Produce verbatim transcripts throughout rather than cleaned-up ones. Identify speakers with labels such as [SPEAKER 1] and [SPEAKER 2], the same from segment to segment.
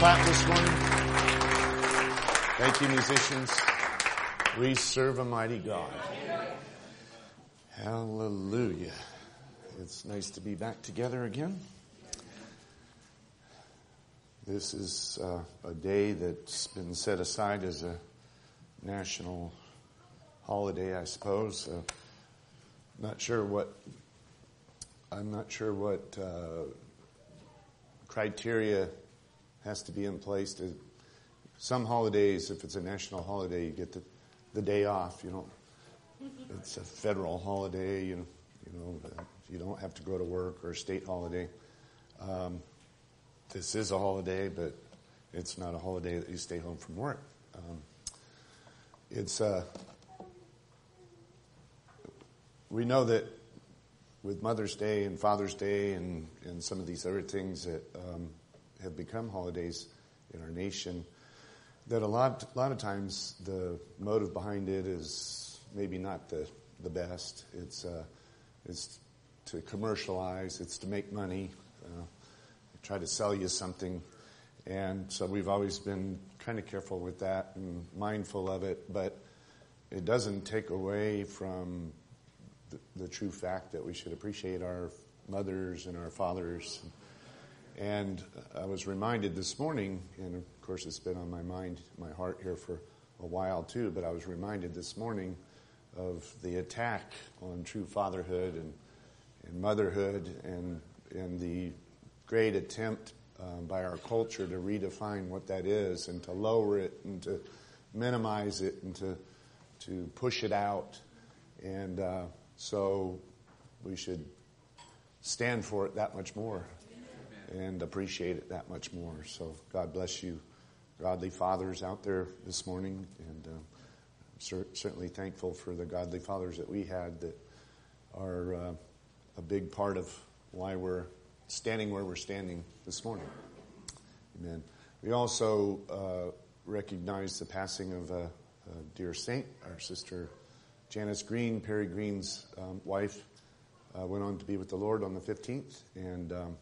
[SPEAKER 1] clap this morning? Thank you, musicians. We serve a mighty God. Hallelujah. It's nice to be back together again. This is uh, a day that's been set aside as a national holiday, I suppose. Uh, not sure what, I'm not sure what uh, criteria has to be in place to, some holidays, if it's a national holiday, you get the, the day off. You don't, it's a federal holiday, you know, you know, you don't have to go to work, or a state holiday. Um, this is a holiday, but it's not a holiday that you stay home from work. Um, it's, uh, we know that with Mother's Day and Father's Day and, and some of these other things that um, have become holidays in our nation, that a lot, a lot of times the motive behind it is maybe not the, the best. It's, uh, it's to commercialize. It's to make money, uh, try to sell you something. And so we've always been kind of careful with that and mindful of it, but it doesn't take away from the, the true fact that we should appreciate our mothers and our fathers. And I was reminded this morning, and of course it's been on my mind, my heart here for a while too, but I was reminded this morning of the attack on true fatherhood and, and motherhood, and, and the great attempt uh, by our culture to redefine what that is and to lower it and to minimize it and to, to push it out. And uh, so we should stand for it that much more and appreciate it that much more. So God bless you, godly fathers out there this morning. And uh, I'm cer- certainly thankful for the godly fathers that we had that are uh, a big part of why we're standing where we're standing this morning. Amen. We also uh, recognize the passing of a, a dear saint, our sister Janice Green, Perry Green's um, wife, uh, went on to be with the Lord on the fifteenth. And um,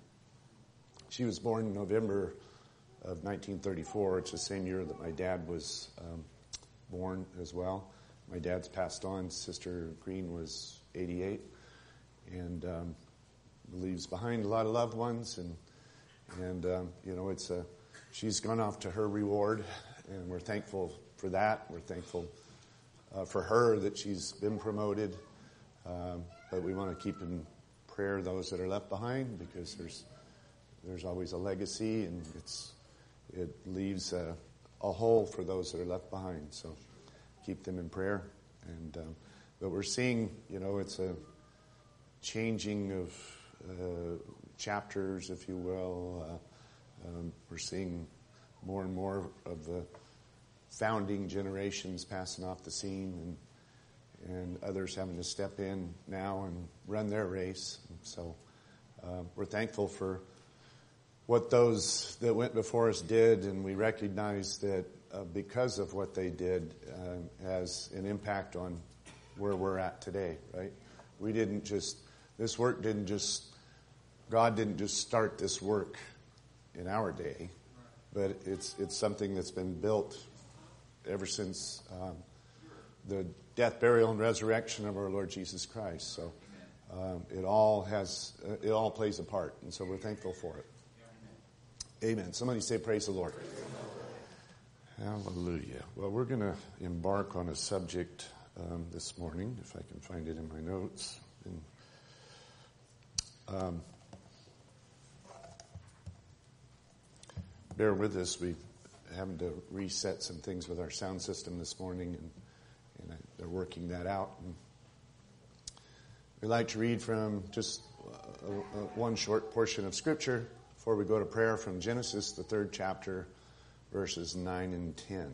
[SPEAKER 1] she was born in November of nineteen thirty-four. It's the same year that my dad was um, born as well. My dad's passed on. Sister Green was eighty-eight, and um, leaves behind a lot of loved ones. And and um, you know, it's a she's gone off to her reward, and we're thankful for that. We're thankful uh, for her that she's been promoted. Um, but we want to keep in prayer those that are left behind, because there's There's always a legacy, and it's it leaves a, a hole for those that are left behind. So keep them in prayer. And um, but we're seeing, you know, it's a changing of uh, chapters, if you will. Uh, um, we're seeing more and more of the founding generations passing off the scene, and and others having to step in now and run their race. And so uh, we're thankful for what those that went before us did, and we recognize that uh, because of what they did uh, has an impact on where we're at today, right? We didn't just, this work didn't just, God didn't just start this work in our day, but it's it's something that's been built ever since um, the death, burial, and resurrection of our Lord Jesus Christ. So um, it all has, uh, it all plays a part, and so we're thankful for it. Amen. Somebody say praise the Lord. Hallelujah. Well, we're going to embark on a subject um, this morning, if I can find it in my notes. And, um, bear with us. We're having to reset some things with our sound system this morning, and, and I, they're working that out. And we'd like to read from just a, a, one short portion of Scripture before we go to prayer, from Genesis, the third chapter, verses nine and ten.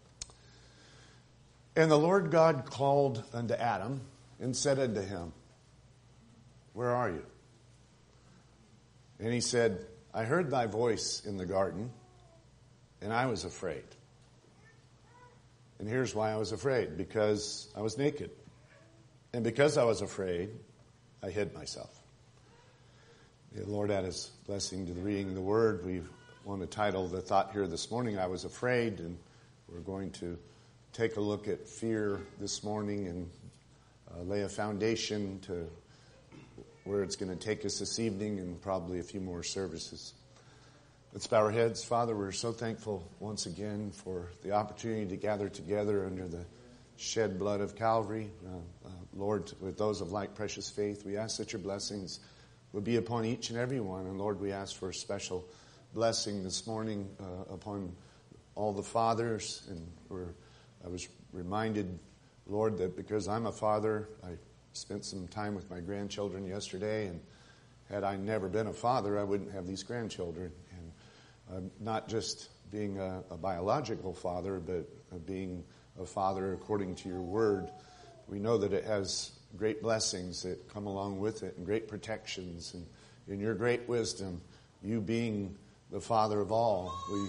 [SPEAKER 1] And the Lord God called unto Adam and said unto him, Where are you? And he said, I heard thy voice in the garden, and I was afraid. And here's why I was afraid. Because I was naked. And because I was afraid, I hid myself. May the Lord add his blessing to the reading of the word. We want to title the thought here this morning, I Was Afraid, and we're going to take a look at fear this morning and uh, lay a foundation to where it's going to take us this evening and probably a few more services. Let's bow our heads. Father, we're so thankful once again for the opportunity to gather together under the shed blood of Calvary. Uh, uh, Lord, with those of like precious faith, we ask that your blessings would be upon each and every one. And Lord, we ask for a special blessing this morning uh, upon all the fathers. And we're, I was reminded, Lord, that because I'm a father, I spent some time with my grandchildren yesterday, and had I never been a father, I wouldn't have these grandchildren. And uh, not just being a, a biological father, but uh, being a father according to your word. We know that it has great blessings that come along with it and great protections. And in your great wisdom, you being the Father of all, we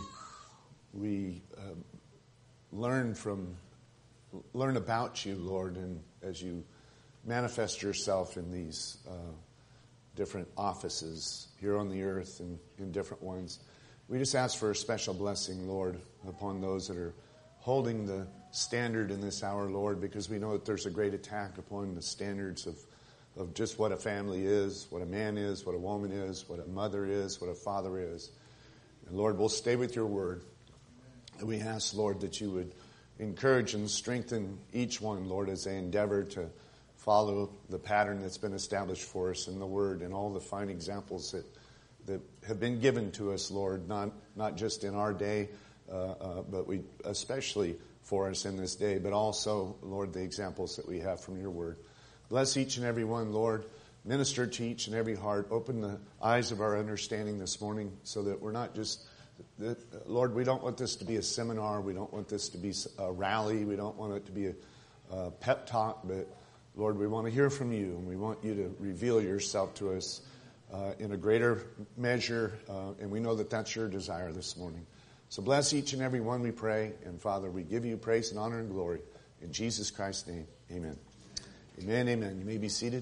[SPEAKER 1] we uh, learn from learn about you, Lord, and as you manifest yourself in these uh, different offices here on the earth and in different ones. We just ask for a special blessing, Lord, upon those that are holding the standard in this hour, Lord, because we know that there's a great attack upon the standards of, of just what a family is, what a man is, what a woman is, what a mother is, what a father is. And Lord, we'll stay with your word. And we ask, Lord, that you would encourage and strengthen each one, Lord, as they endeavor to follow the pattern that's been established for us in the word and all the fine examples that, that have been given to us, Lord, not, not just in our day, uh, uh, but we especially for us in this day, but also, Lord, the examples that we have from your word. Bless each and every one, Lord. Minister to each and every heart. Open the eyes of our understanding this morning so that we're not just, that, Lord, we don't want this to be a seminar. We don't want this to be a rally. We don't want it to be a, a pep talk, but Lord, we want to hear from you, and we want you to reveal yourself to us uh, in a greater measure, uh, and we know that that's your desire this morning. So bless each and every one, we pray. And Father, we give you praise and honor and glory. In Jesus Christ's name, amen. Amen, amen. You may be seated.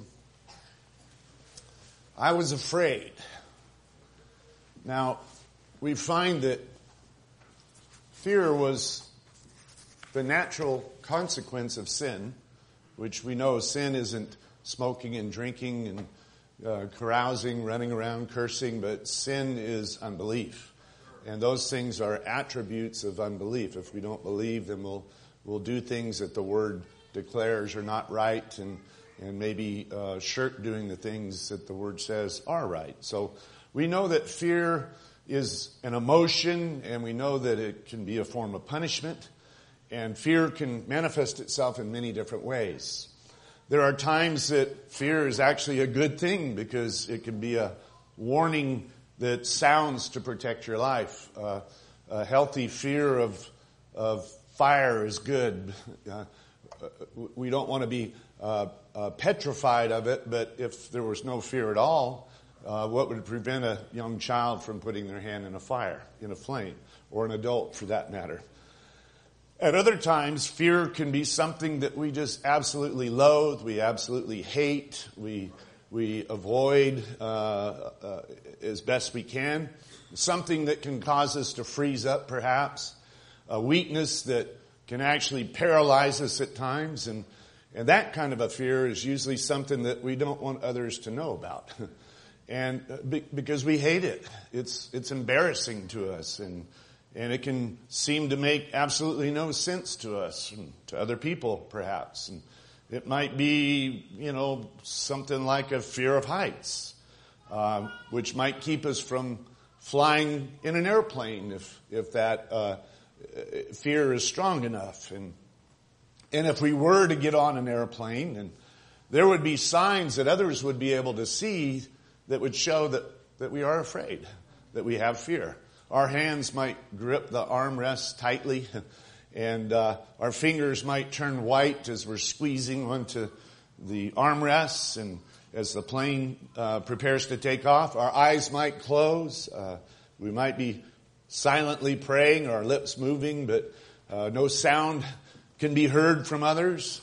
[SPEAKER 1] I was afraid. Now, we find that fear was the natural consequence of sin, which we know sin isn't smoking and drinking and uh, carousing, running around, cursing, but sin is unbelief. And those things are attributes of unbelief. If we don't believe, then we'll we'll do things that the Word declares are not right, and and maybe uh, shirk doing the things that the Word says are right. So we know that fear is an emotion, and we know that it can be a form of punishment, and fear can manifest itself in many different ways. There are times that fear is actually a good thing because it can be a warning that sounds to protect your life. Uh, a healthy fear of of fire is good. Uh, we don't want to be uh, uh, petrified of it, but if there was no fear at all, uh, what would prevent a young child from putting their hand in a fire, in a flame, or an adult for that matter? At other times, fear can be something that we just absolutely loathe, we absolutely hate, we we avoid uh, uh, as best we can. Something that can cause us to freeze up, perhaps. A weakness that can actually paralyze us at times. And, and that kind of a fear is usually something that we don't want others to know about. and be, because we hate it. It's, it's embarrassing to us. And, and it can seem to make absolutely no sense to us and to other people, perhaps. And it might be, you know, something like a fear of heights, uh, which might keep us from flying in an airplane if if that uh, fear is strong enough. And and if we were to get on an airplane, and there would be signs that others would be able to see that would show that, that we are afraid, that we have fear. Our hands might grip the armrests tightly, and uh, our fingers might turn white as we're squeezing onto the armrests, and as the plane uh, prepares to take off, our eyes might close. Uh, we might be silently praying, our lips moving, but uh, no sound can be heard from others.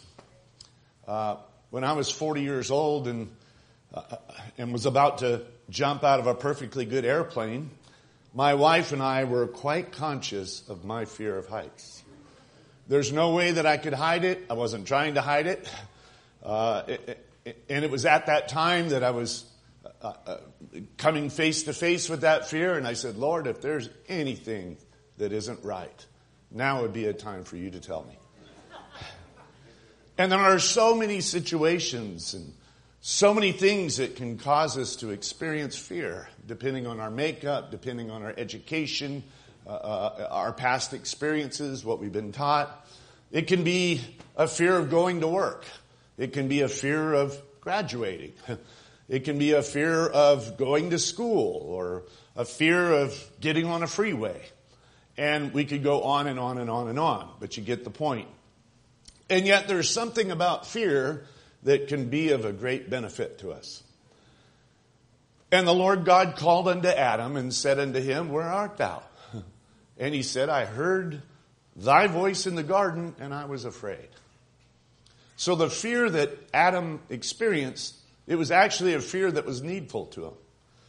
[SPEAKER 1] Uh, when I was forty years old and uh, and was about to jump out of a perfectly good airplane, my wife and I were quite conscious of my fear of heights. There's no way that I could hide it. I wasn't trying to hide it. Uh, it, it and it was at that time that I was uh, uh, coming face to face with that fear. And I said, Lord, if there's anything that isn't right, now would be a time for you to tell me. And there are so many situations and so many things that can cause us to experience fear, depending on our makeup, depending on our education, uh, uh, our past experiences, what we've been taught. It can be a fear of going to work. It can be a fear of graduating. It can be a fear of going to school or a fear of getting on a freeway. And we could go on and on and on and on, but you get the point. And yet there's something about fear that can be of a great benefit to us. And the Lord God called unto Adam and said unto him, where art thou? And he said, I heard thy voice in the garden, and I was afraid. So the fear that Adam experienced, it was actually a fear that was needful to him.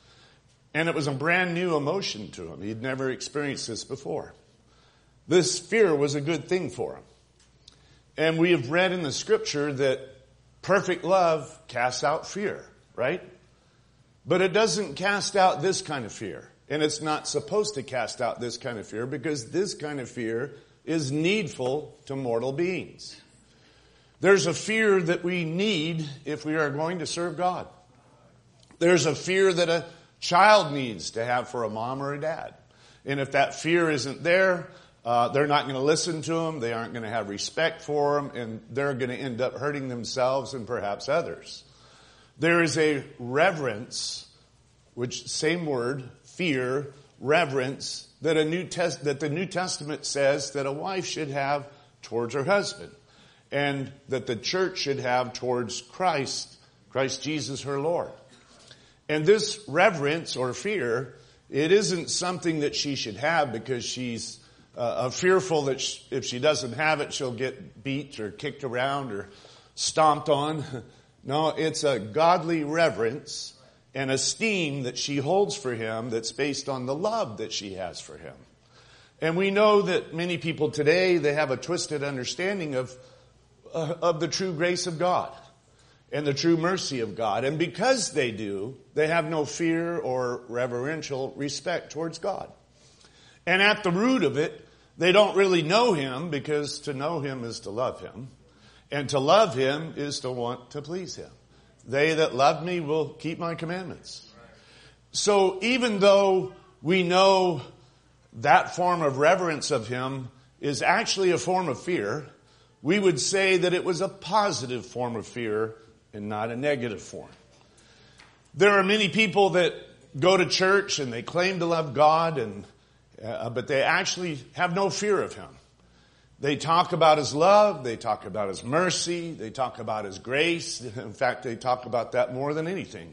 [SPEAKER 1] And it was a brand new emotion to him. He'd never experienced this before. This fear was a good thing for him. And we have read in the scripture that perfect love casts out fear, right? But it doesn't cast out this kind of fear. And it's not supposed to cast out this kind of fear because this kind of fear is needful to mortal beings. There's a fear that we need if we are going to serve God. There's a fear that a child needs to have for a mom or a dad. And if that fear isn't there, uh, they're not going to listen to them. They aren't going to have respect for them. And they're going to end up hurting themselves and perhaps others. There is a reverence, which same word, fear, reverence, that a New Test that the New Testament says that a wife should have towards her husband. And that the church should have towards Christ, Christ Jesus her Lord. And this reverence or fear, it isn't something that she should have because she's uh, fearful that she, if she doesn't have it, she'll get beat or kicked around or stomped on. No, it's a godly reverence and esteem that she holds for him that's based on the love that she has for him. And we know that many people today, they have a twisted understanding of uh, of the true grace of God and the true mercy of God. And because they do, they have no fear or reverential respect towards God. And at the root of it, they don't really know him because to know him is to love him. And to love him is to want to please him. They that love me will keep my commandments. So even though we know that form of reverence of him is actually a form of fear, we would say that it was a positive form of fear and not a negative form. There are many people that go to church and they claim to love God, and uh, but they actually have no fear of him. They talk about his love, they talk about his mercy, they talk about his grace. In fact, they talk about that more than anything.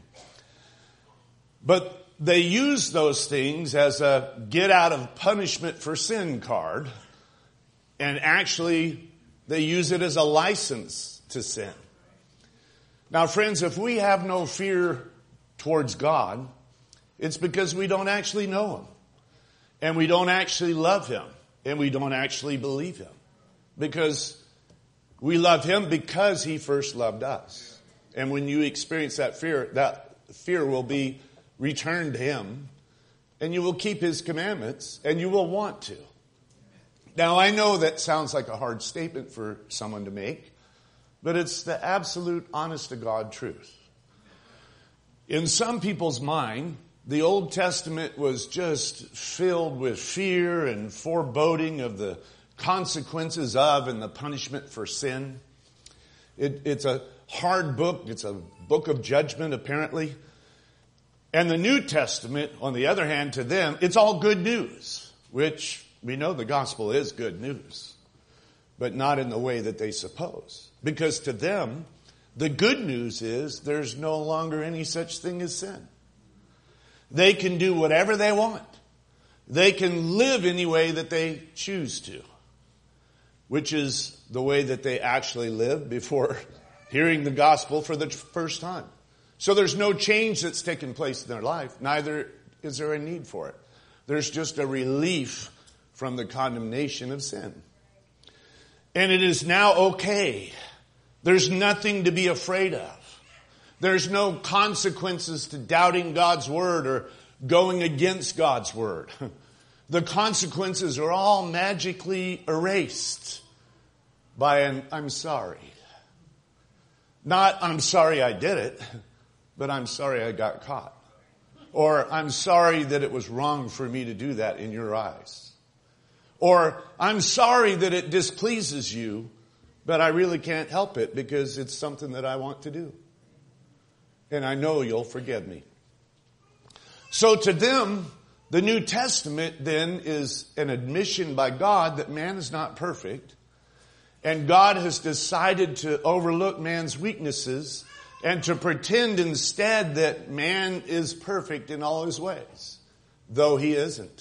[SPEAKER 1] But they use those things as a get out of punishment for sin card, and actually they use it as a license to sin. Now, friends, if we have no fear towards God, it's because we don't actually know him. And we don't actually love him. And we don't actually believe him. Because we love him because he first loved us. And when you experience that fear, that fear will be returned to him. And you will keep his commandments. And you will want to. Now, I know that sounds like a hard statement for someone to make, but it's the absolute honest-to-God truth. In some people's mind, the Old Testament was just filled with fear and foreboding of the consequences of and the punishment for sin. It, it's a hard book. It's a book of judgment, apparently. And the New Testament, on the other hand, to them, it's all good news, which we know the gospel is good news, but not in the way that they suppose. Because to them, the good news is there's no longer any such thing as sin. They can do whatever they want. They can live any way that they choose to, which is the way that they actually lived before hearing the gospel for the first time. So there's no change that's taken place in their life. Neither is there a need for it. There's just a relief from the condemnation of sin. And it is now okay. There's nothing to be afraid of. There's no consequences to doubting God's word or going against God's word. The consequences are all magically erased by an I'm sorry. Not I'm sorry I did it, but I'm sorry I got caught. Or I'm sorry that it was wrong for me to do that in your eyes. Or I'm sorry that it displeases you, but I really can't help it because it's something that I want to do. And I know you'll forgive me. So to them, the New Testament then is an admission by God that man is not perfect. And God has decided to overlook man's weaknesses and to pretend instead that man is perfect in all his ways, though he isn't.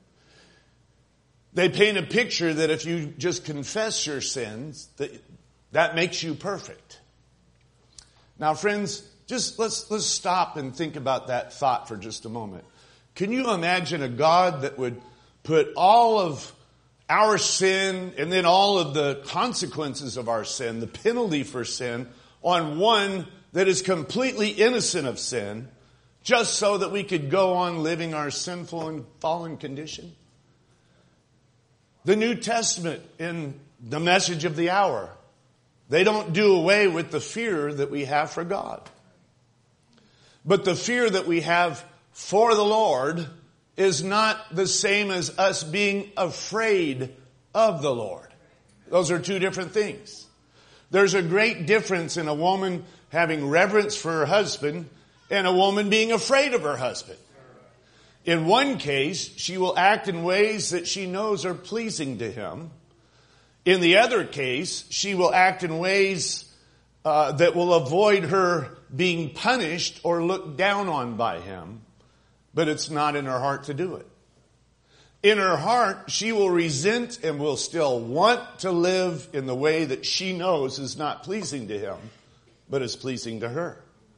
[SPEAKER 1] They paint a picture that if you just confess your sins, that, that makes you perfect. Now, friends, just let's, let's stop and think about that thought for just a moment. Can you imagine a God that would put all of our sin and then all of the consequences of our sin, the penalty for sin, on one that is completely innocent of sin, just so that we could go on living our sinful and fallen condition? The New Testament in the message of the hour, they don't do away with the fear that we have for God. But the fear that we have for the Lord is not the same as us being afraid of the Lord. Those are two different things. There's a great difference in a woman having reverence for her husband and a woman being afraid of her husband. In one case, she will act in ways that she knows are pleasing to him. In the other case, she will act in ways uh, that will avoid her being punished or looked down on by him. But it's not in her heart to do it. In her heart, she will resent and will still want to live in the way that she knows is not pleasing to him, but is pleasing to her.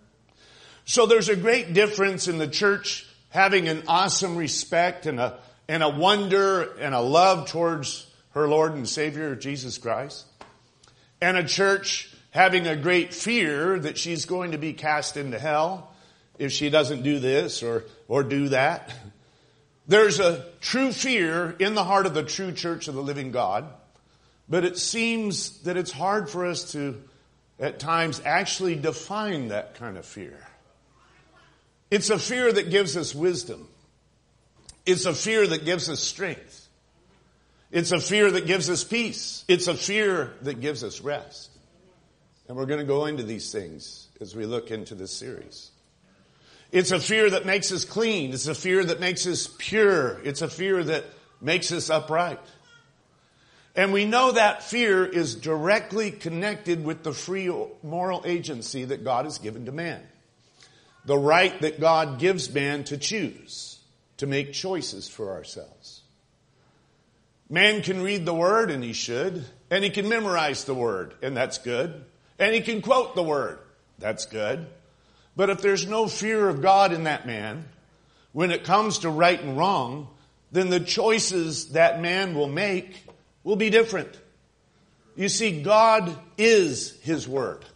[SPEAKER 1] So there's a great difference in the church having an awesome respect and a, and a wonder and a love towards her Lord and Savior, Jesus Christ, and a church having a great fear that she's going to be cast into hell if she doesn't do this or, or do that. There's a true fear in the heart of the true church of the living God, but it seems that it's hard for us to, at times, actually define that kind of fear. It's a fear that gives us wisdom. It's a fear that gives us strength. It's a fear that gives us peace. It's a fear that gives us rest. And we're going to go into these things as we look into this series. It's a fear that makes us clean. It's a fear that makes us pure. It's a fear that makes us upright. And we know that fear is directly connected with the free moral agency that God has given to man. The right that God gives man to choose, to make choices for ourselves. Man can read the Word, and he should. And he can memorize the Word, and that's good. And he can quote the Word. That's good. But if there's no fear of God in that man, when it comes to right and wrong, then the choices that man will make will be different. You see, God is His Word.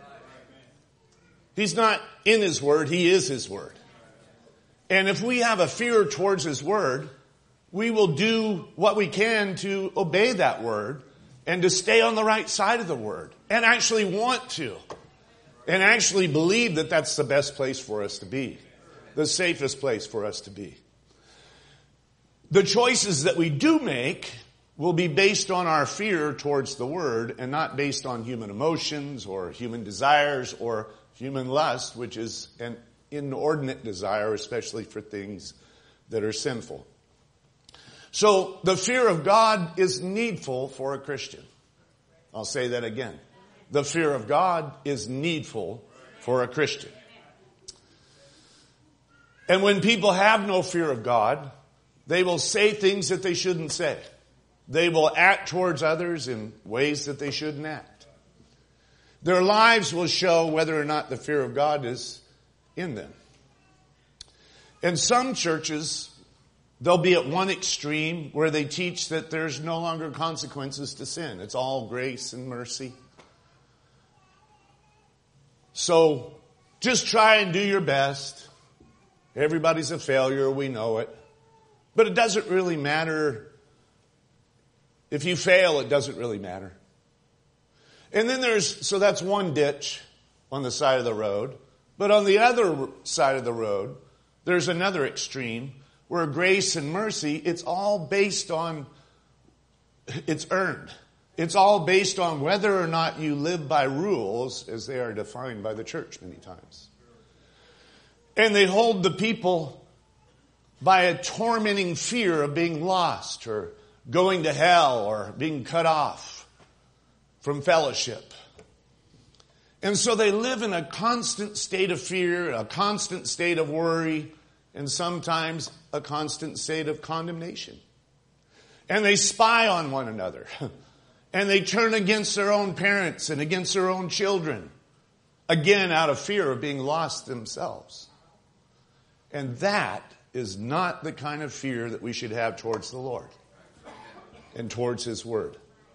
[SPEAKER 1] He's not in His Word, He is His Word. And if we have a fear towards His Word, we will do what we can to obey that Word and to stay on the right side of the Word and actually want to. And actually believe that that's the best place for us to be. The safest place for us to be. The choices that we do make will be based on our fear towards the Word and not based on human emotions or human desires or human lust, which is an inordinate desire, especially for things that are sinful. So the fear of God is needful for a Christian. I'll say that again. The fear of God is needful for a Christian. And when people have no fear of God, they will say things that they shouldn't say. They will act towards others in ways that they shouldn't act. Their lives will show whether or not the fear of God is in them. And some churches they'll be at one extreme where they teach that there's no longer consequences to sin. It's all grace and mercy. So just try and do your best. Everybody's a failure, we know it. But it doesn't really matter. If you fail, it doesn't really matter. And then there's, so that's one ditch on the side of the road. But on the other side of the road, there's another extreme where grace and mercy, it's all based on, it's earned. It's all based on whether or not you live by rules as they are defined by the church many times. And they hold the people by a tormenting fear of being lost or going to hell or being cut off from fellowship. And so they live in a constant state of fear, a constant state of worry, and sometimes a constant state of condemnation. And they spy on one another. And they turn against their own parents and against their own children. Again, out of fear of being lost themselves. And that is not the kind of fear that we should have towards the Lord and towards His Word.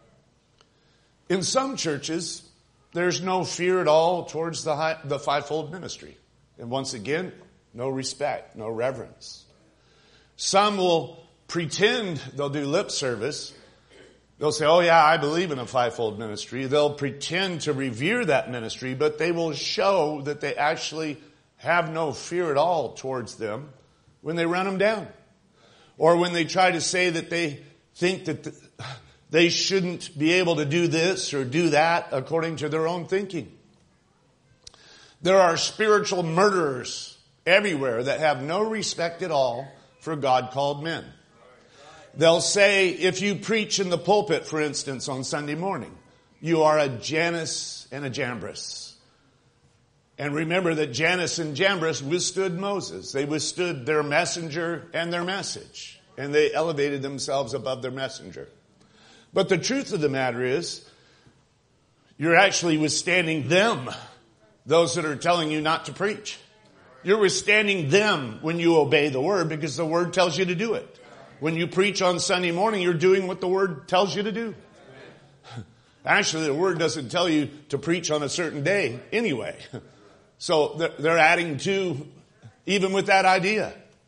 [SPEAKER 1] In some churches, there's no fear at all towards the, high, the fivefold ministry. And once again, no respect, no reverence. Some will pretend they'll do lip service. They'll say, oh yeah, I believe in a fivefold ministry. They'll pretend to revere that ministry, but they will show that they actually have no fear at all towards them when they run them down. Or when they try to say that they think that the, they shouldn't be able to do this or do that according to their own thinking. There are spiritual murderers everywhere that have no respect at all for God-called men. They'll say, if you preach in the pulpit, for instance, on Sunday morning, you are a Jannes and a Jambres. And remember that Jannes and Jambres withstood Moses. They withstood their messenger and their message. And they elevated themselves above their messenger. But the truth of the matter is, you're actually withstanding them, those that are telling you not to preach. You're withstanding them when you obey the Word because the Word tells you to do it. When you preach on Sunday morning, you're doing what the Word tells you to do. Actually, the Word doesn't tell you to preach on a certain day anyway. So they're adding to, even with that idea.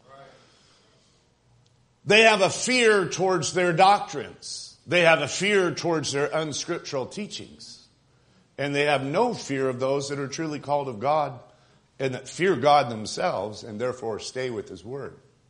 [SPEAKER 1] They have a fear towards their doctrines. They have a fear towards their unscriptural teachings. And they have no fear of those that are truly called of God and that fear God themselves and therefore stay with His Word.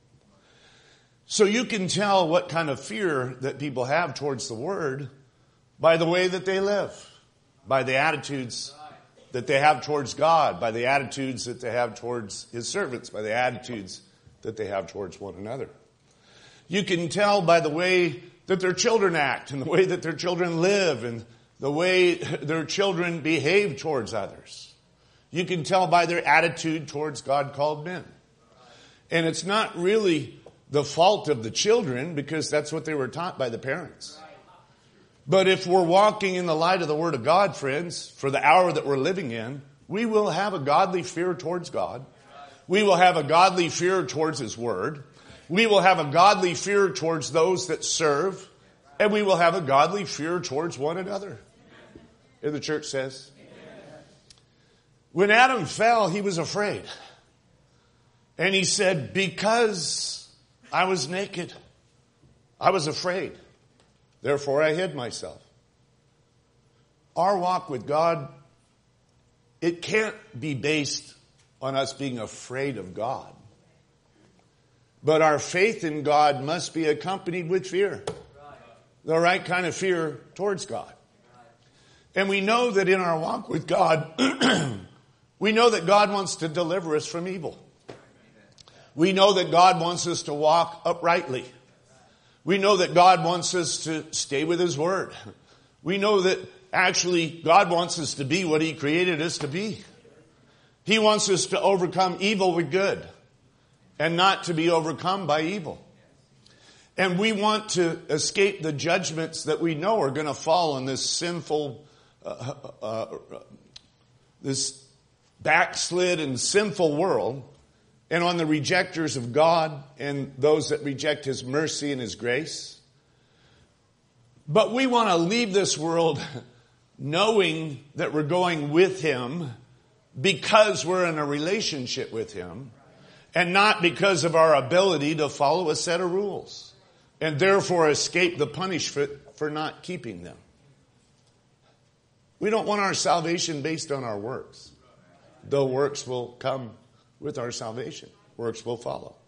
[SPEAKER 1] So you can tell what kind of fear that people have towards the Word by the way that they live, by the attitudes that they have towards God, by the attitudes that they have towards His servants, by the attitudes that they have towards one another. You can tell by the way that their children act and the way that their children live and the way their children behave towards others. You can tell by their attitude towards God-called men. And it's not really the fault of the children because that's what they were taught by the parents. But if we're walking in the light of the Word of God, friends, for the hour that we're living in, we will have a godly fear towards God. We will have a godly fear towards His Word. We will have a godly fear towards those that serve. And we will have a godly fear towards one another. And the church says, when Adam fell, he was afraid. And he said, because I was naked, I was afraid. Therefore, I hid myself. Our walk with God, it can't be based on us being afraid of God. But our faith in God must be accompanied with fear. The right kind of fear towards God. And we know that in our walk with God, we know that God wants to deliver us from evil. We know that God wants us to walk uprightly. We know that God wants us to stay with His Word. We know that actually God wants us to be what He created us to be. He wants us to overcome evil with good and not to be overcome by evil. And we want to escape the judgments that we know are going to fall on this sinful, uh, uh, this backslid and sinful world. and on the rejectors of God and those that reject His mercy and His grace. But we want to leave this world knowing that we're going with Him because we're in a relationship with Him, and not because of our ability to follow a set of rules and therefore escape the punishment for not keeping them. We don't want our salvation based on our works. Though works will come with our salvation. Works will follow.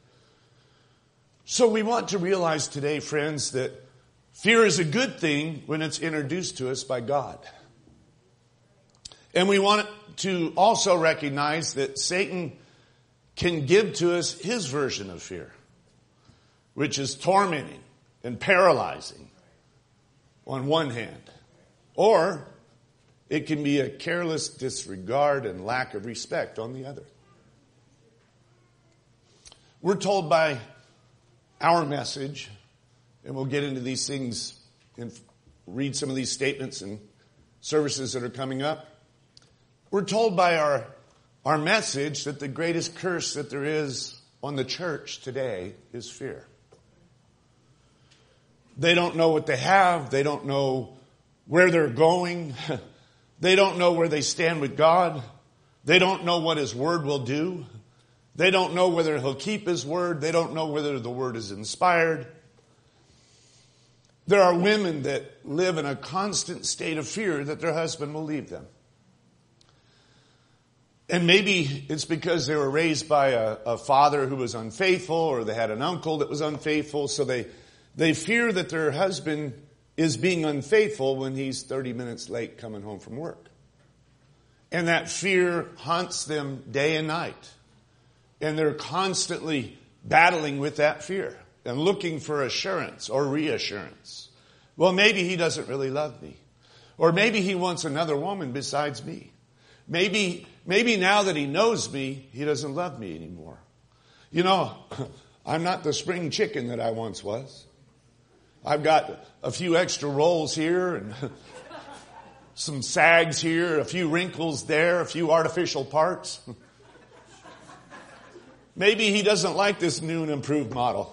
[SPEAKER 1] So we want to realize today, friends, that fear is a good thing when it's introduced to us by God. And we want to also recognize that Satan can give to us his version of fear, which is tormenting and paralyzing on one hand. Or it can be a careless disregard and lack of respect on the other. We're told by our message, and we'll get into these things and read some of these statements and services that are coming up. We're told by our, our message that the greatest curse that there is on the church today is fear. They don't know what they have. They don't know where they're going. They don't know where they stand with God. They don't know what His Word will do. They don't know whether He'll keep His Word. They don't know whether the Word is inspired. There are women that live in a constant state of fear that their husband will leave them. And maybe it's because they were raised by a, a father who was unfaithful, or they had an uncle that was unfaithful, so they, they fear that their husband is being unfaithful when he's thirty minutes late coming home from work. And that fear haunts them day and night. And they're constantly battling with that fear and looking for assurance or reassurance. Well, maybe he doesn't really love me. Or maybe he wants another woman besides me. Maybe, maybe now that he knows me, he doesn't love me anymore. You know, I'm not the spring chicken that I once was. I've got a few extra rolls here and some sags here, a few wrinkles there, a few artificial parts. Maybe he doesn't like this new and improved model,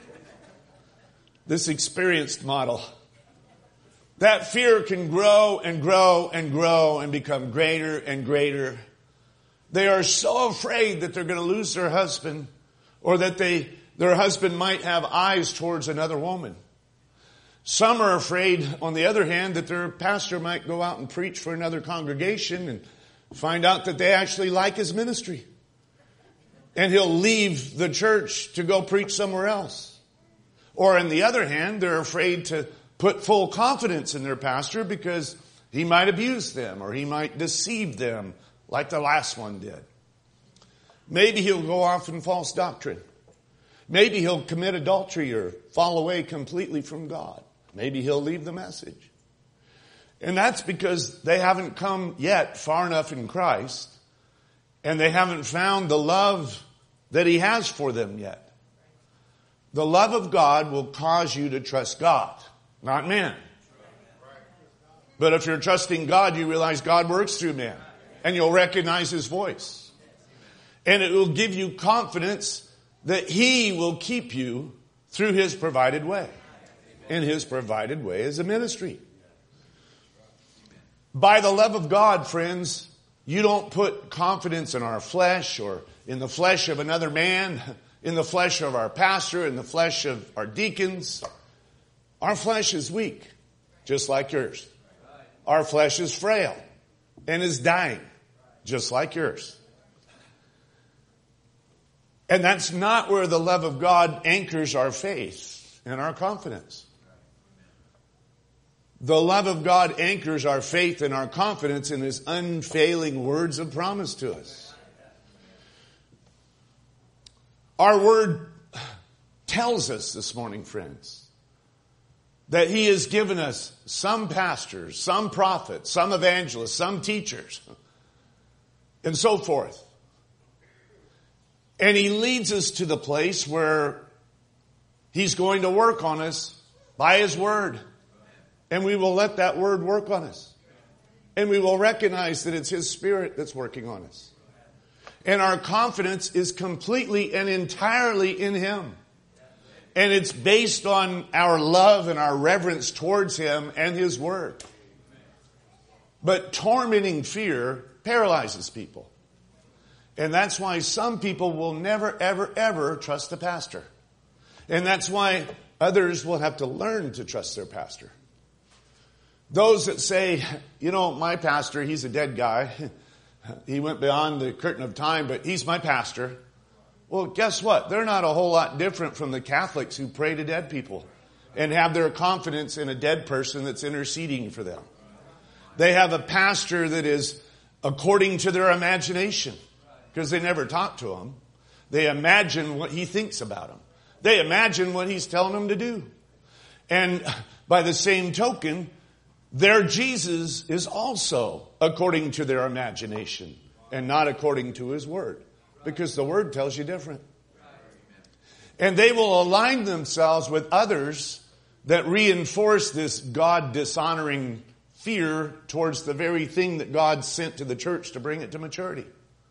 [SPEAKER 1] this experienced model. That fear can grow and grow and grow and become greater and greater. They are so afraid that they're going to lose their husband, or that they, their husband might have eyes towards another woman. Some are afraid, on the other hand, that their pastor might go out and preach for another congregation and find out that they actually like his ministry. And he'll leave the church to go preach somewhere else. Or on the other hand, they're afraid to put full confidence in their pastor because he might abuse them or he might deceive them like the last one did. Maybe he'll go off in false doctrine. Maybe he'll commit adultery or fall away completely from God. Maybe he'll leave the message. And that's because they haven't come yet far enough in Christ, and they haven't found the love that He has for them yet. The love of God will cause you to trust God, not man. But if you're trusting God, you realize God works through man, and you'll recognize His voice. And it will give you confidence that He will keep you through His provided way. And His provided way is a ministry. By the love of God, friends, you don't put confidence in our flesh or in the flesh of another man, in the flesh of our pastor, in the flesh of our deacons. Our flesh is weak, just like yours. Our flesh is frail and is dying, just like yours. And that's not where the love of God anchors our faith and our confidence. The love of God anchors our faith and our confidence in His unfailing words of promise to us. Our word tells us this morning, friends, that He has given us some pastors, some prophets, some evangelists, some teachers, and so forth. And He leads us to the place where He's going to work on us by His word. And we will let that word work on us. And we will recognize that it's His Spirit that's working on us. And our confidence is completely and entirely in Him. And it's based on our love and our reverence towards Him and His Word. But tormenting fear paralyzes people. And that's why some people will never, ever, ever trust a pastor. And that's why others will have to learn to trust their pastor. Those that say, you know, my pastor, he's a dead guy. He went beyond the curtain of time, but he's my pastor. Well, guess what? They're not a whole lot different from the Catholics who pray to dead people and have their confidence in a dead person that's interceding for them. They have a pastor that is according to their imagination because they never talk to him. They imagine what he thinks about them. They imagine what he's telling them to do. And by the same token, their Jesus is also according to their imagination and not according to His Word. Because the Word tells you different. And they will align themselves with others that reinforce this God dishonoring fear towards the very thing that God sent to the church to bring it to maturity.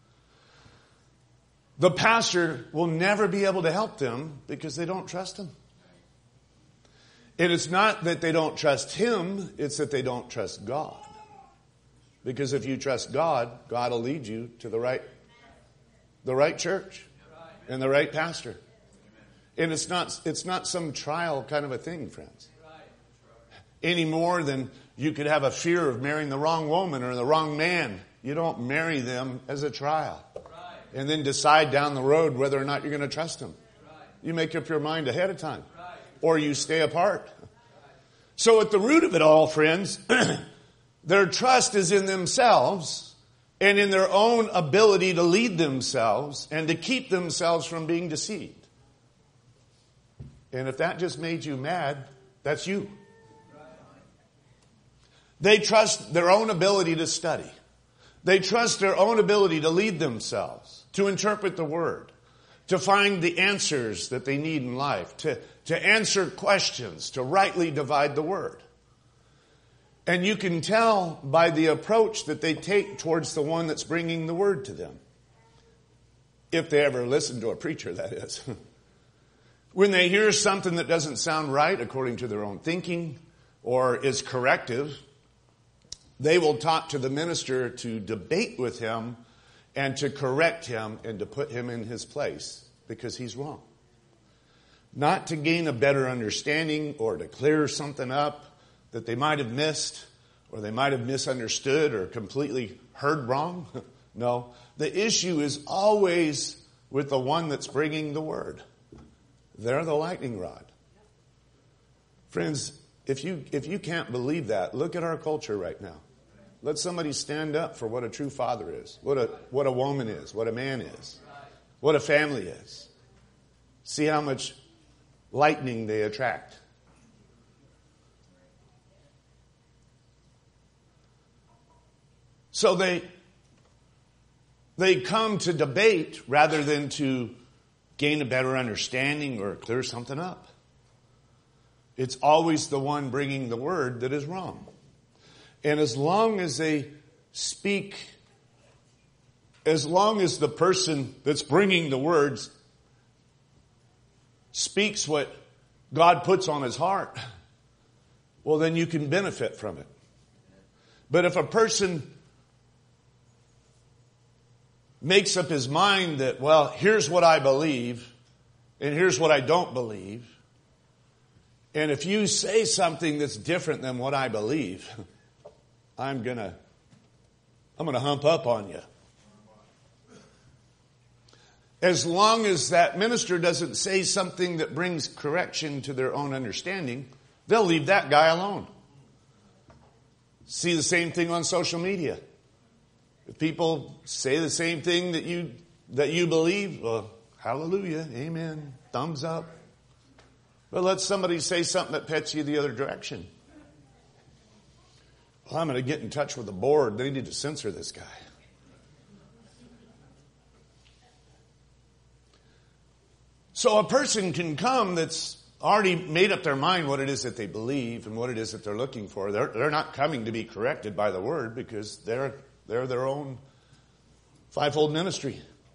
[SPEAKER 1] The pastor will never be able to help them because they don't trust him. And it's not that they don't trust him, it's that they don't trust God. Because if you trust God, God will lead you to the right, the right church and the right pastor. And it's not, it's not some trial kind of a thing, friends. Any more than you could have a fear of marrying the wrong woman or the wrong man. You don't marry them as a trial. And then decide down the road whether or not you're going to trust them. You make up your mind ahead of time. Or you stay apart. So at the root of it all, friends, their trust is in themselves and in their own ability to lead themselves and to keep themselves from being deceived. And if that just made you mad, that's you. They trust their own ability to study. They trust their own ability to lead themselves, to interpret the Word, to find the answers that they need in life, to, to answer questions, to rightly divide the Word. And you can tell by the approach that they take towards the one that's bringing the Word to them. If they ever listen to a preacher, that is. When they hear something that doesn't sound right according to their own thinking or is corrective, they will talk to the minister to debate with him and to correct him and to put him in his place because he's wrong. Not to gain a better understanding or to clear something up that they might have missed or they might have misunderstood or completely heard wrong. No, the issue is always with the one that's bringing the Word. They're the lightning rod. Friends, if you, if you can't believe that, look at our culture right now. Let somebody stand up for what a true father is, what a, what a woman is, what a man is, what a family is. See how much lightning they attract. So they, they come to debate rather than to gain a better understanding or clear something up. It's always the one bringing the Word that is wrong. And as long as they speak, as long as the person that's bringing the words speaks what God puts on his heart, well, then you can benefit from it. But if a person makes up his mind that, well, here's what I believe and here's what I don't believe, and if you say something that's different than what I believe, I'm gonna, I'm gonna hump up on you. As long as that minister doesn't say something that brings correction to their own understanding, they'll leave that guy alone. See the same thing on social media. If people say the same thing that you, that you believe, well, hallelujah, amen, thumbs up. But let somebody say something that pets you the other direction. Well, I'm going to get in touch with the board. They need to censor this guy. So a person can come that's already made up their mind what it is that they believe and what it is that they're looking for. They're, they're not coming to be corrected by the Word because they're, they're their own fivefold ministry.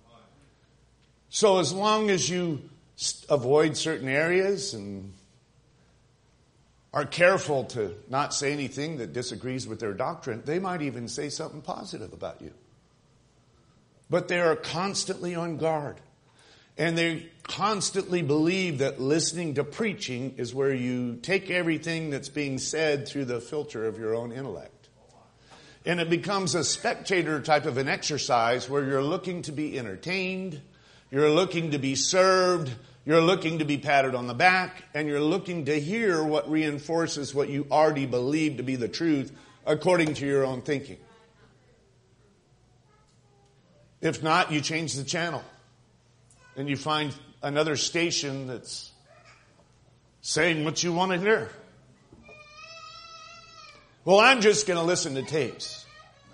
[SPEAKER 1] So as long as you avoid certain areas and are careful to not say anything that disagrees with their doctrine, they might even say something positive about you. But they are constantly on guard. And they constantly believe that listening to preaching is where you take everything that's being said through the filter of your own intellect. And it becomes a spectator type of an exercise where you're looking to be entertained, you're looking to be served, you're looking to be patted on the back, and you're looking to hear what reinforces what you already believe to be the truth according to your own thinking. If not, you change the channel and you find another station that's saying what you want to hear. Well, I'm just going to listen to tapes.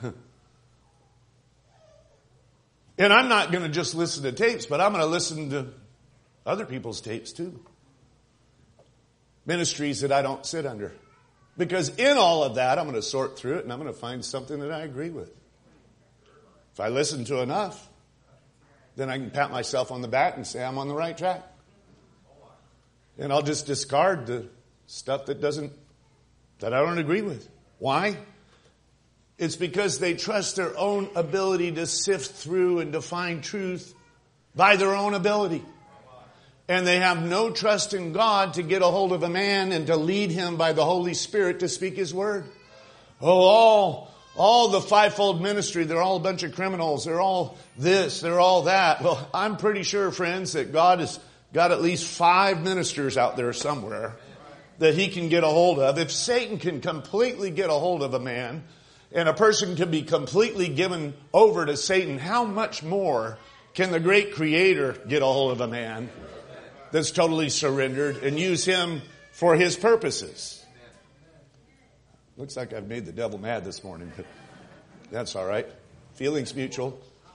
[SPEAKER 1] And I'm not going to just listen to tapes, but I'm going to listen to other people's tapes too. Ministries that I don't sit under. Because in all of that, I'm going to sort through it and I'm going to find something that I agree with. If I listen to enough, then I can pat myself on the back and say I'm on the right track. And I'll just discard the stuff that doesn't, that I don't agree with. Why? It's because they trust their own ability to sift through and to find truth by their own ability. And they have no trust in God to get a hold of a man and to lead him by the Holy Spirit to speak His word. Oh, all, all the fivefold ministry, they're all a bunch of criminals. They're all this, they're all that. Well, I'm pretty sure, friends, that God has got at least five ministers out there somewhere that He can get a hold of. If Satan can completely get a hold of a man and a person can be completely given over to Satan, how much more can the great Creator get a hold of a man that's totally surrendered and use him for His purposes? Looks like I've made the devil mad this morning, but that's all right. Feelings mutual.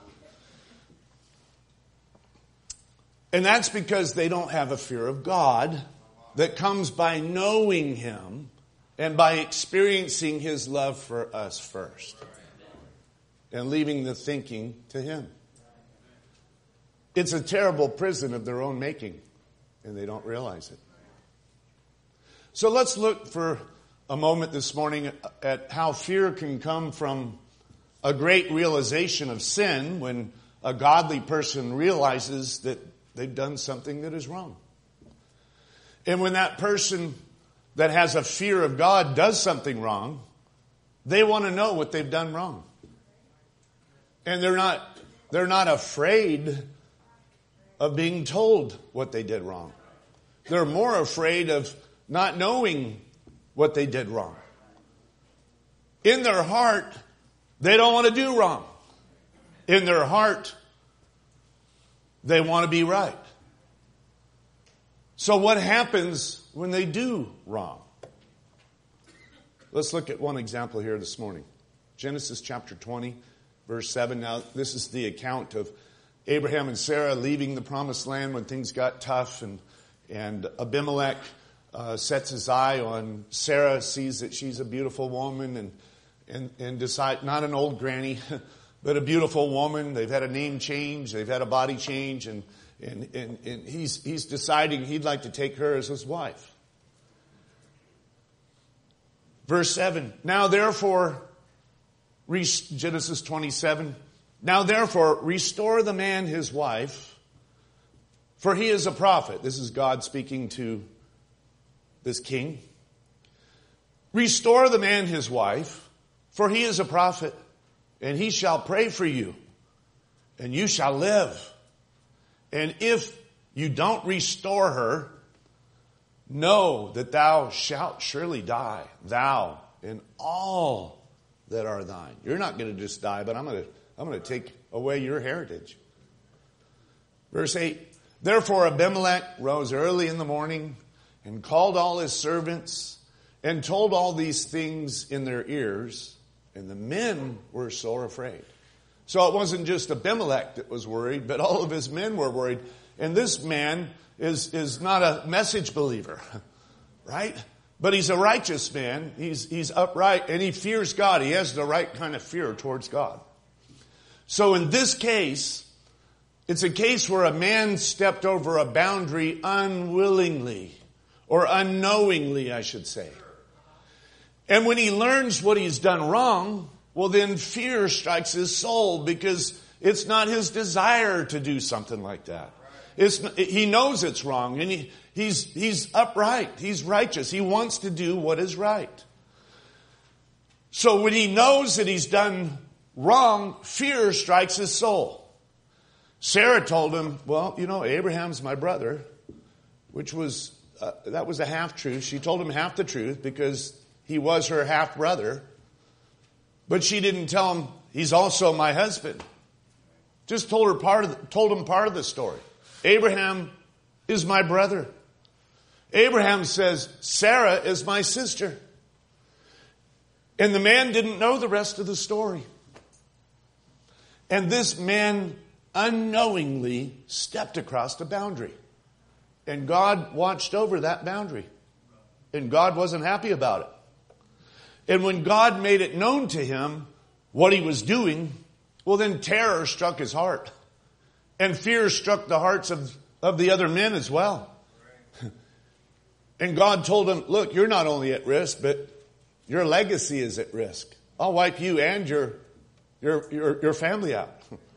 [SPEAKER 1] And that's because they don't have a fear of God that comes by knowing Him and by experiencing His love for us first and leaving the thinking to Him. It's a terrible prison of their own making, and they don't realize it. So let's look for a moment this morning at how fear can come from a great realization of sin when a godly person realizes that they've done something that is wrong. And when that person that has a fear of God does something wrong, they want to know what they've done wrong. And they're not, they're not afraid of being told what they did wrong. They're more afraid of not knowing what they did wrong. In their heart, they don't want to do wrong. In their heart, they want to be right. So what happens when they do wrong? Let's look at one example here this morning. Genesis chapter twenty, verse seven. Now, this is the account of Abraham and Sarah leaving the promised land when things got tough, and, and Abimelech uh, sets his eye on Sarah, sees that she's a beautiful woman, and and, and decide, not an old granny, but a beautiful woman. They've had a name change, they've had a body change, and and, and, and he's he's deciding he'd like to take her as his wife. Verse seven, now therefore, Genesis twenty-seven, now therefore restore the man his wife, for he is a prophet. This is God speaking to this king. Restore the man his wife, for he is a prophet, and he shall pray for you, and you shall live. And if you don't restore her, know that thou shalt surely die, thou and all that are thine. You're not going to just die, but I'm going to I'm going to take away your heritage. Verse eight, therefore Abimelech rose early in the morning and called all his servants and told all these things in their ears, and the men were sore afraid. So it wasn't just Abimelech that was worried, but all of his men were worried. And this man is, is not a message believer, right? But he's a righteous man. He's, he's upright and he fears God. He has the right kind of fear towards God. So in this case, It's a case where a man stepped over a boundary unwillingly, or unknowingly, I should say. And when he learns what he's done wrong, well, then fear strikes his soul, because it's not his desire to do something like that. It's, he knows it's wrong, and he, he's, he's upright. He's righteous. He wants to do what is right. So when he knows that he's done wrong, fear strikes his soul. Sarah told him, well, you know, Abraham's my brother, which was, uh, that was a half-truth. She told him half the truth because he was her half-brother. But she didn't tell him he's also my husband. Just told her part of the, told him part of the story. Abraham is my brother. Abraham says, Sarah is my sister. And the man didn't know the rest of the story. And this man unknowingly stepped across the boundary. And God watched over that boundary. And God wasn't happy about it. And when God made it known to him what he was doing, well, then terror struck his heart. And fear struck the hearts of, of the other men as well. And God told him, look, you're not only at risk, but your legacy is at risk. I'll wipe you and your, your, your, your family out.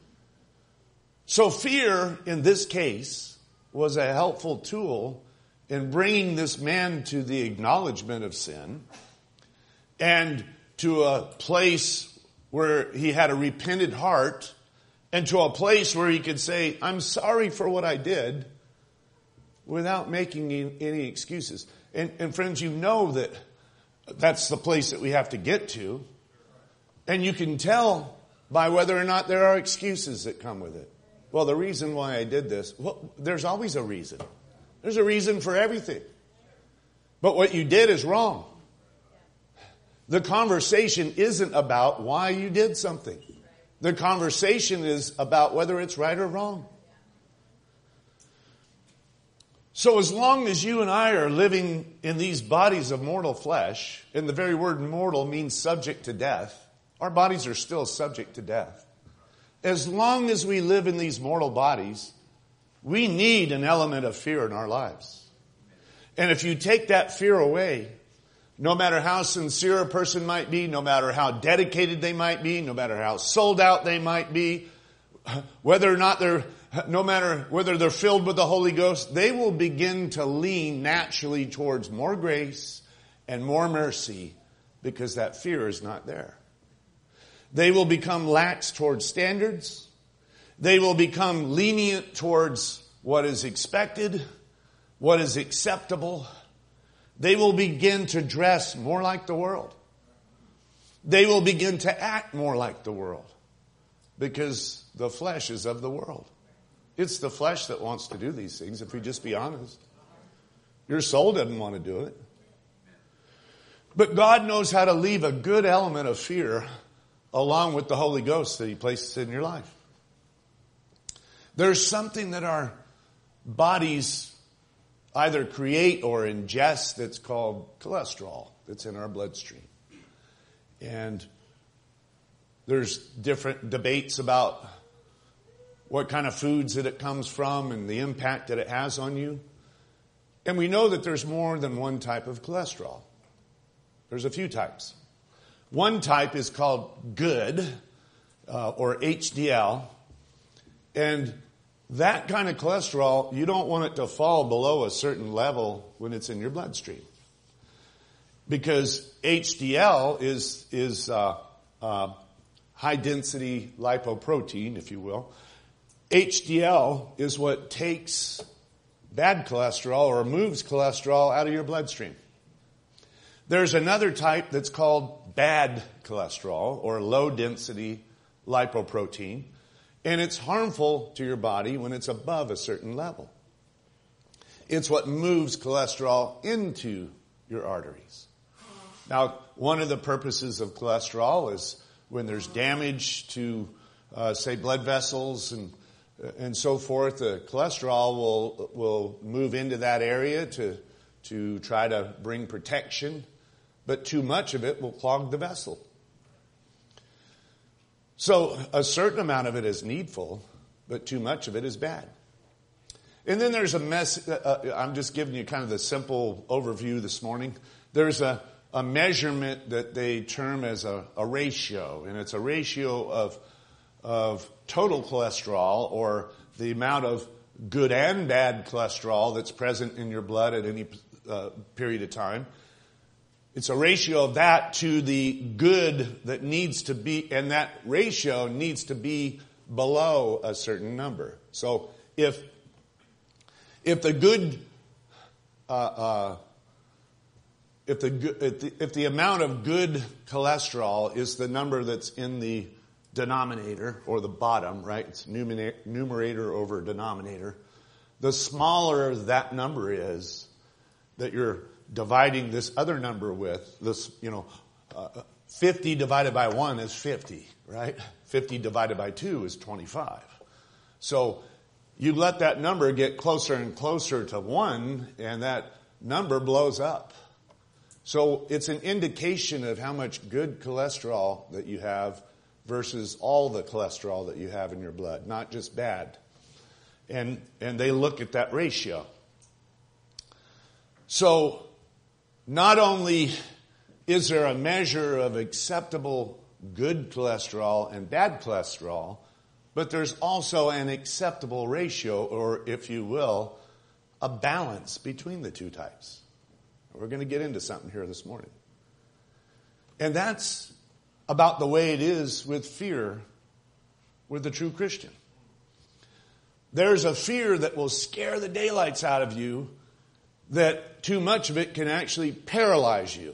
[SPEAKER 1] So fear, in this case, was a helpful tool in bringing this man to the acknowledgement of sin and to a place where he had a repentant heart and to a place where he could say, I'm sorry for what I did, without making any excuses. And, and friends, you know that that's the place that we have to get to. And you can tell by whether or not there are excuses that come with it. Well, the reason why I did this, well, there's always a reason. There's a reason for everything. But what you did is wrong. The conversation isn't about why you did something. The conversation is about whether it's right or wrong. So as long as you and I are living in these bodies of mortal flesh, and the very word mortal means subject to death, our bodies are still subject to death. As long as we live in these mortal bodies, we need an element of fear in our lives. And if you take that fear away, no matter how sincere a person might be, no matter how dedicated they might be, no matter how sold out they might be, whether or not they're, no matter whether they're filled with the Holy Ghost, they will begin to lean naturally towards more grace and more mercy because that fear is not there. They will become lax towards standards. They will become lenient towards what is expected, what is acceptable. They will begin to dress more like the world. They will begin to act more like the world because the flesh is of the world. It's the flesh that wants to do these things, if we just be honest. Your soul doesn't want to do it. But God knows how to leave a good element of fear along with the Holy Ghost that He places in your life. There's something that our bodies either create or ingest that's called cholesterol that's in our bloodstream. And there's different debates about what kind of foods that it comes from and the impact that it has on you. And we know that there's more than one type of cholesterol. There's a few types. One type is called good, uh, or H D L. And that kind of cholesterol, you don't want it to fall below a certain level when it's in your bloodstream. Because H D L is, is uh, uh, high-density lipoprotein, if you will. H D L is what takes bad cholesterol or moves cholesterol out of your bloodstream. There's another type that's called bad cholesterol or low-density lipoprotein, and it's harmful to your body when it's above a certain level. It's what moves cholesterol into your arteries. Now, one of the purposes of cholesterol is when there's damage to, uh, say, blood vessels and and so forth, the cholesterol will will move into that area to to try to bring protection. But too much of it will clog the vessel. So a certain amount of it is needful, but too much of it is bad. And then there's a mess. Uh, I'm just giving you kind of the simple overview this morning. There's a, a measurement that they term as a, a ratio, and it's a ratio of of total cholesterol, or the amount of good and bad cholesterol that's present in your blood at any uh, period of time. It's a ratio of that to the good that needs to be, and that ratio needs to be below a certain number. So if if the good uh, uh, if the if the if the amount of good cholesterol is the number that's in the denominator, or the bottom, right? It's numerator over denominator. The smaller that number is that you're dividing this other number with, this, you know, uh, fifty divided by one is fifty, right? fifty divided by two is twenty-five. So you let that number get closer and closer to one, and that number blows up. So it's an indication of how much good cholesterol that you have versus all the cholesterol that you have in your blood, not just bad. And and they look at that ratio. So not only is there a measure of acceptable good cholesterol and bad cholesterol, but there's also an acceptable ratio, or if you will, a balance between the two types. We're going to get into something here this morning. And that's about the way it is with fear with the true Christian. There's a fear that will scare the daylights out of you, that too much of it can actually paralyze you.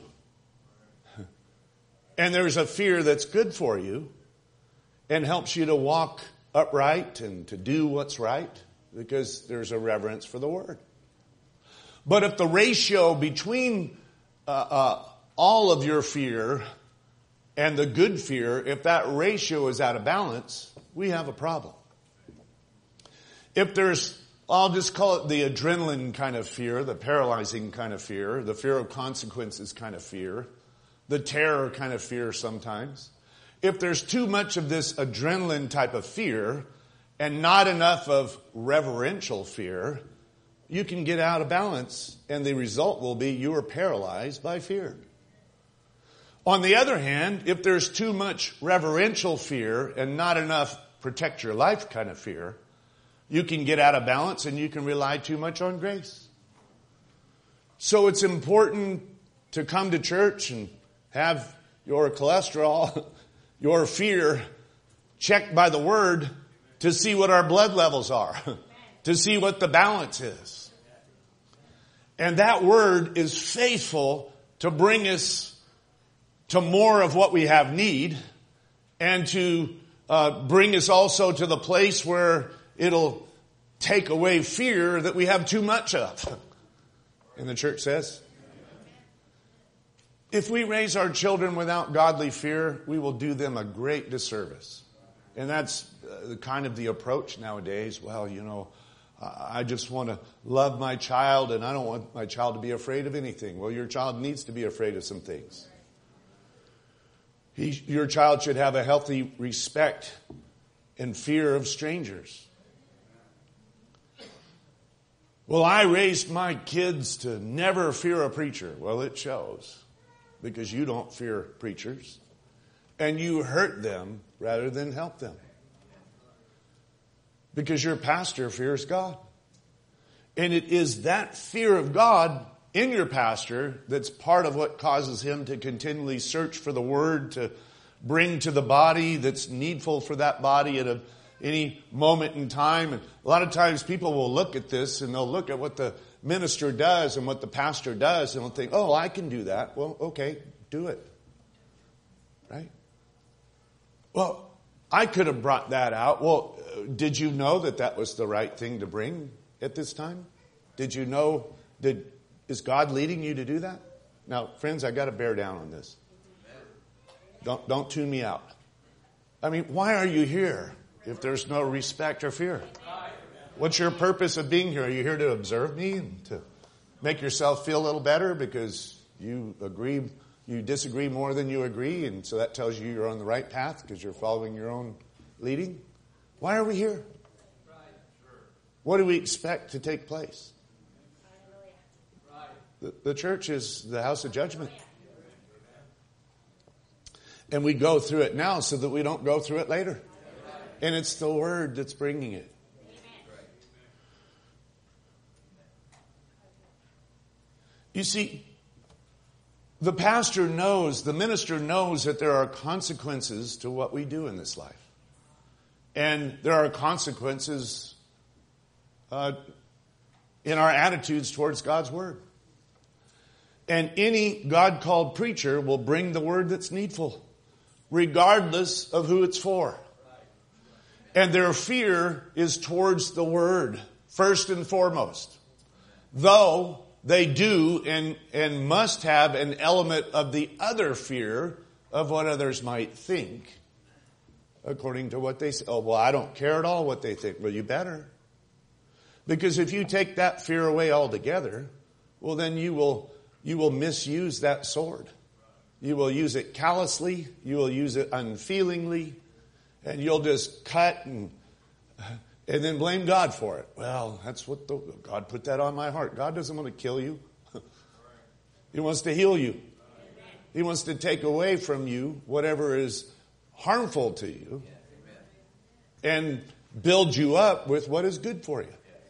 [SPEAKER 1] And there's a fear that's good for you and helps you to walk upright and to do what's right, because there's a reverence for the Word. But if the ratio between uh, uh, all of your fear and the good fear, if that ratio is out of balance, we have a problem. If there's, I'll just call it the adrenaline kind of fear, the paralyzing kind of fear, the fear of consequences kind of fear, the terror kind of fear sometimes. If there's too much of this adrenaline type of fear and not enough of reverential fear, you can get out of balance, and the result will be you are paralyzed by fear. On the other hand, if there's too much reverential fear and not enough protect your life kind of fear, you can get out of balance and you can rely too much on grace. So it's important to come to church and have your cholesterol, your fear checked by the Word to see what our blood levels are, to see what the balance is. And that Word is faithful to bring us to more of what we have need, and to uh, bring us also to the place where it'll take away fear that we have too much of. And the church says, if we raise our children without godly fear, we will do them a great disservice. And that's uh, kind of the approach nowadays. Well, you know, I just want to love my child, and I don't want my child to be afraid of anything. Well, your child needs to be afraid of some things. He, your child should have a healthy respect and fear of strangers. Well, I raised my kids to never fear a preacher. Well, it shows, because you don't fear preachers, and you hurt them rather than help them. Because your pastor fears God. And it is that fear of God in your pastor that's part of what causes him to continually search for the Word to bring to the body that's needful for that body at a, any moment in time. And a lot of times people will look at this and they'll look at what the minister does and what the pastor does and they'll think, oh, I can do that. Well, okay, do it. Right? Well, I could have brought that out. Well, did you know that that was the right thing to bring at this time? Did you know, did Is God leading you to do that? Now, friends, I got to bear down on this. Don't, don't tune me out. I mean, why are you here if there's no respect or fear? What's your purpose of being here? Are you here to observe me and to make yourself feel a little better because you agree, you disagree more than you agree, and so that tells you you're on the right path because you're following your own leading? Why are we here? what do we expect to take place? The, the church is the house of judgment. And we go through it now so that we don't go through it later. And it's the Word that's bringing it. You see, the pastor knows, the minister knows that there are consequences to what we do in this life. And there are consequences uh, in our attitudes towards God's Word. And any God-called preacher will bring the word that's needful, regardless of who it's for. And their fear is towards the Word, first and foremost. Though they do and, and must have an element of the other fear of what others might think, according to what they say. Oh, well, I don't care at all what they think. Well, you better. Because if you take that fear away altogether, well, then you will... You will misuse that sword. You will use it callously. You will use it unfeelingly. And you'll just cut and and then blame God for it. Well, that's what the, God put that on my heart. God doesn't want to kill you. He wants to heal you. He wants to take away from you whatever is harmful to you and build you up with what is good for you.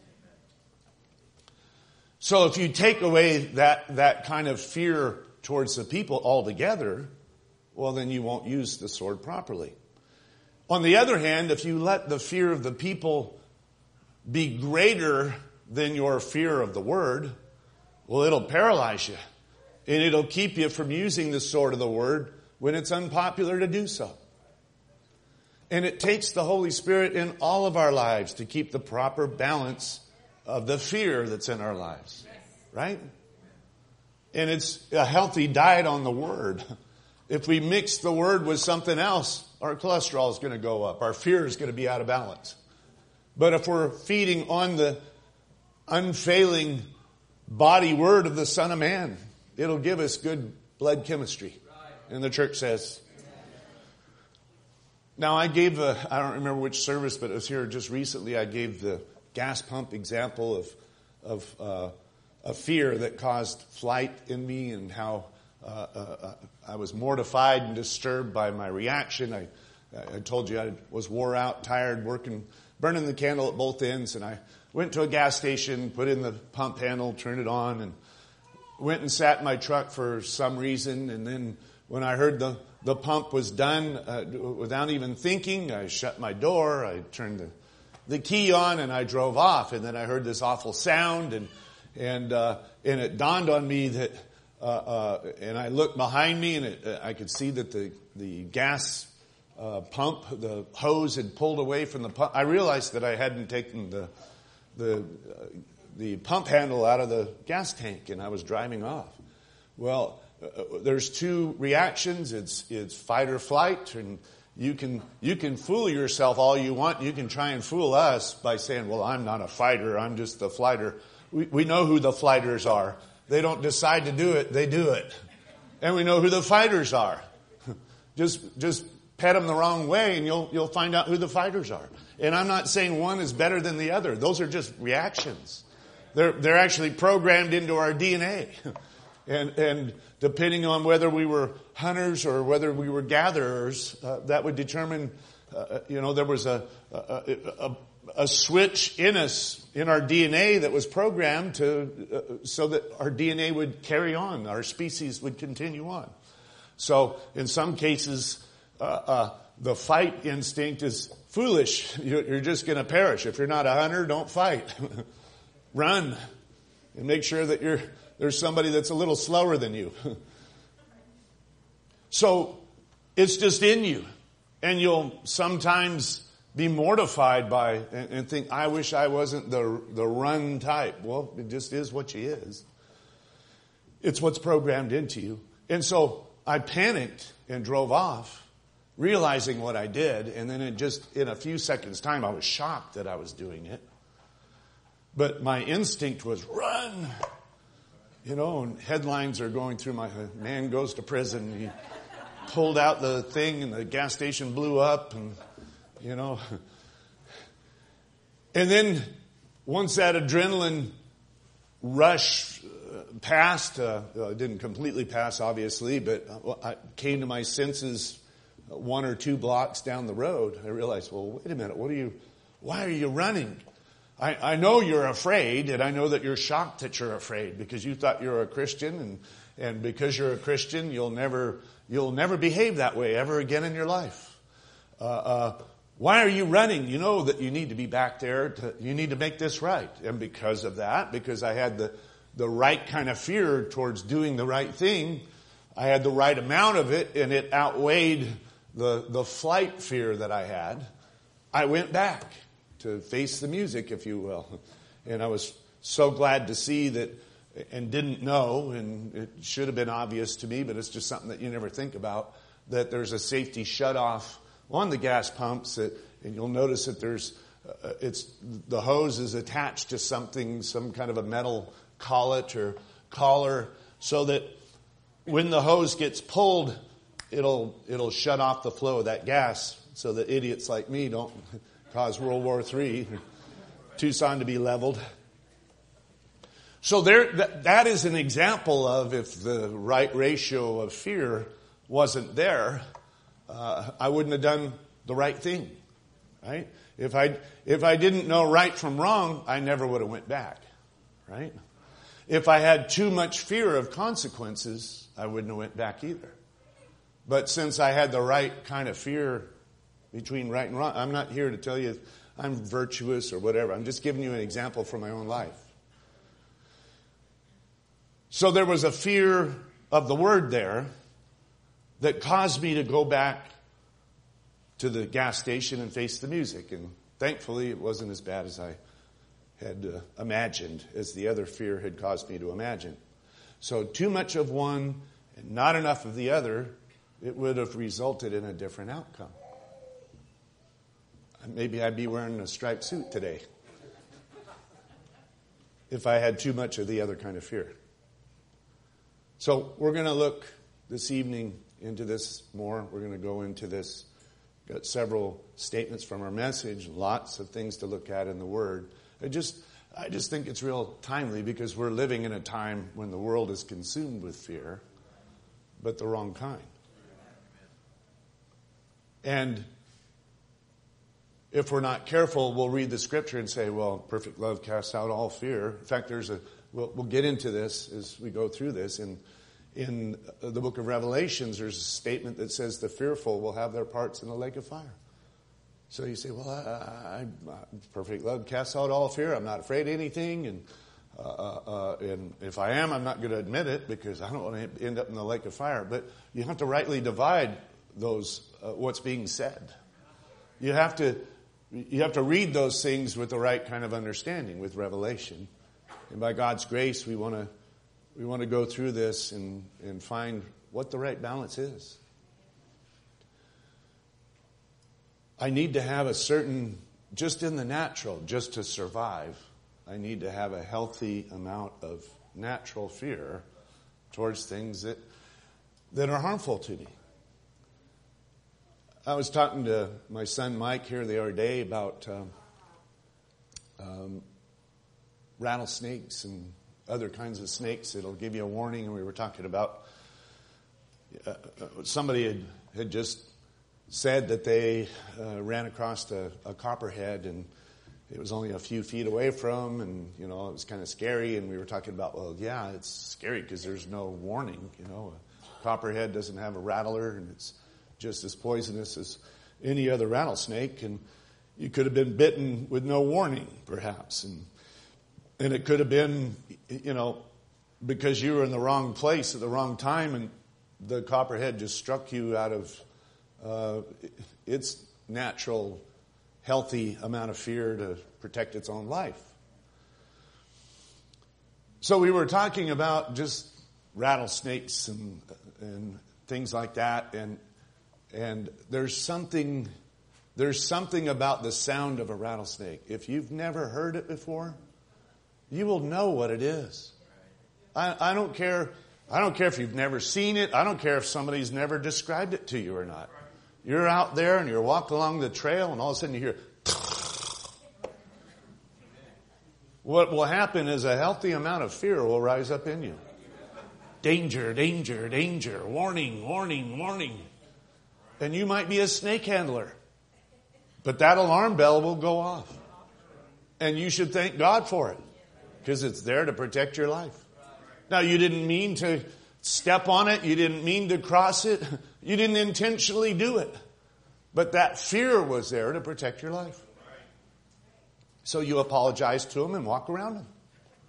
[SPEAKER 1] So if you take away that, that kind of fear towards the people altogether, well, then you won't use the sword properly. On the other hand, if you let the fear of the people be greater than your fear of the Word, well, it'll paralyze you. And it'll keep you from using the sword of the Word when it's unpopular to do so. And it takes the Holy Spirit in all of our lives to keep the proper balance of the fear that's in our lives. Right? And it's a healthy diet on the Word. If we mix the Word with something else, our cholesterol is going to go up. Our fear is going to be out of balance. But if we're feeding on the unfailing body word of the Son of Man, it'll give us good blood chemistry. And the church says. Now I gave a, I don't remember which service, but it was here just recently. I gave the gas pump example of of uh, a fear that caused flight in me, and how uh, uh, I was mortified and disturbed by my reaction. I, I told you I was wore out, tired, working, burning the candle at both ends, and I went to a gas station, put in the pump handle, turned it on, and went and sat in my truck for some reason. And then when I heard the the pump was done, uh, without even thinking, I shut my door, I turned the the key on, and I drove off. And then I heard this awful sound, and and uh, and it dawned on me that, uh, uh, and I looked behind me, and it, uh, I could see that the the gas uh, pump, the hose had pulled away from the pump. I realized that I hadn't taken the the uh, the pump handle out of the gas tank, and I was driving off. Well, uh, there's two reactions. It's it's fight or flight, and You can you can fool yourself all you want. You can try and fool us by saying, well, I'm not a fighter. I'm just the flighter. We, we know who the flighters are. They don't decide to do it. They do it. And we know who the fighters are. Just just pet them the wrong way and you'll you'll find out who the fighters are. And I'm not saying one is better than the other. Those are just reactions. They're they're actually programmed into our D N A. And and depending on whether we were hunters or whether we were gatherers, uh, that would determine, uh, you know, there was a, a, a, a switch in us, in our D N A that was programmed to, uh, so that our D N A would carry on, our species would continue on. So in some cases, uh, uh, the fight instinct is foolish. You're, you're just going to perish. If you're not a hunter, don't fight. Run and make sure that you're, there's somebody that's a little slower than you. So it's just in you. And you'll sometimes be mortified by and, and think, I wish I wasn't the the run type. Well, it just is what you is. It's what's programmed into you. And so I panicked and drove off, realizing what I did. And then in just in a few seconds' time, I was shocked that I was doing it. But my instinct was run. You know, and headlines are going through my, man goes to prison. He pulled out the thing and the gas station blew up and, you know. And then once that adrenaline rush uh, passed, uh, uh, didn't completely pass, obviously, but uh, I came to my senses one or two blocks down the road. I realized, well, wait a minute, what are you, why are you running? I, I know you're afraid, and I know that you're shocked that you're afraid because you thought you were a Christian, and, and because you're a Christian, you'll never, you'll never behave that way ever again in your life. Uh, uh, why are you running? You know that you need to be back there. To, you need to make this right. And because of that, because I had the, the right kind of fear towards doing the right thing, I had the right amount of it, and it outweighed the, the flight fear that I had. I went back to face the music, if you will. And I was so glad to see that, and didn't know, and it should have been obvious to me, but it's just something that you never think about, that there's a safety shutoff on the gas pumps, that, and you'll notice that there's, uh, it's, the hose is attached to something, some kind of a metal collet or collar, so that when the hose gets pulled, it'll, it'll shut off the flow of that gas, so that idiots like me don't cause World War Three, Tucson to be leveled. So there, that, that is an example of if the right ratio of fear wasn't there, uh, I wouldn't have done the right thing, right? If I if I didn't know right from wrong, I never would have went back, right? If I had too much fear of consequences, I wouldn't have went back either. But since I had the right kind of fear between right and wrong, I'm not here to tell you I'm virtuous or whatever. I'm just giving you an example from my own life. So there was a fear of the word there that caused me to go back to the gas station and face the music. And thankfully, it wasn't as bad as I had uh, imagined, as the other fear had caused me to imagine. So too much of one and not enough of the other, it would have resulted in a different outcome. Maybe I'd be wearing a striped suit today if I had too much of the other kind of fear. So we're going to look this evening into this more. We're going to go into this. Got several statements from our message, lots of things to look at in the Word. I just, I just think it's real timely because we're living in a time when the world is consumed with fear, but the wrong kind. And if we're not careful, we'll read the Scripture and say, well, perfect love casts out all fear. In fact, there's a, we'll, we'll get into this as we go through this. In, in the book of Revelations, there's a statement that says the fearful will have their parts in the lake of fire. So you say, well, I, I, I, perfect love casts out all fear. I'm not afraid of anything. And, uh, uh, and if I am, I'm not going to admit it because I don't want to end up in the lake of fire. But you have to rightly divide those, uh, what's being said. You have to, you have to read those things with the right kind of understanding, with revelation. And by God's grace, we want to, we want to go through this and, and find what the right balance is. I need to have a certain, just in the natural, just to survive, I need to have a healthy amount of natural fear towards things that, that are harmful to me. I was talking to my son Mike here the other day about um, um, rattlesnakes and other kinds of snakes. It'll give you a warning. And we were talking about uh, somebody had, had just said that they uh, ran across a, a copperhead and it was only a few feet away from, and you know it was kind of scary. And we were talking about, well, yeah, it's scary because there's no warning. You know, a copperhead doesn't have a rattler, and it's just as poisonous as any other rattlesnake, and you could have been bitten with no warning, perhaps, and and it could have been, you know, because you were in the wrong place at the wrong time, and the copperhead just struck you out of uh, its natural, healthy amount of fear to protect its own life. So we were talking about just rattlesnakes and and things like that, and and there's something there's something about the sound of a rattlesnake. If you've never heard it before, you will know what it is. I, I don't care. I don't care if you've never seen it. I don't care if somebody's never described it to you or not. You're out there and you're walking along the trail, and all of a sudden you hear, what will happen is a healthy amount of fear will rise up in you. Danger, danger, danger, warning, warning, warning. And you might be a snake handler. But that alarm bell will go off. And you should thank God for it. Because it's there to protect your life. Now, you didn't mean to step on it. You didn't mean to cross it. You didn't intentionally do it. But that fear was there to protect your life. So you apologize to him and walk around him.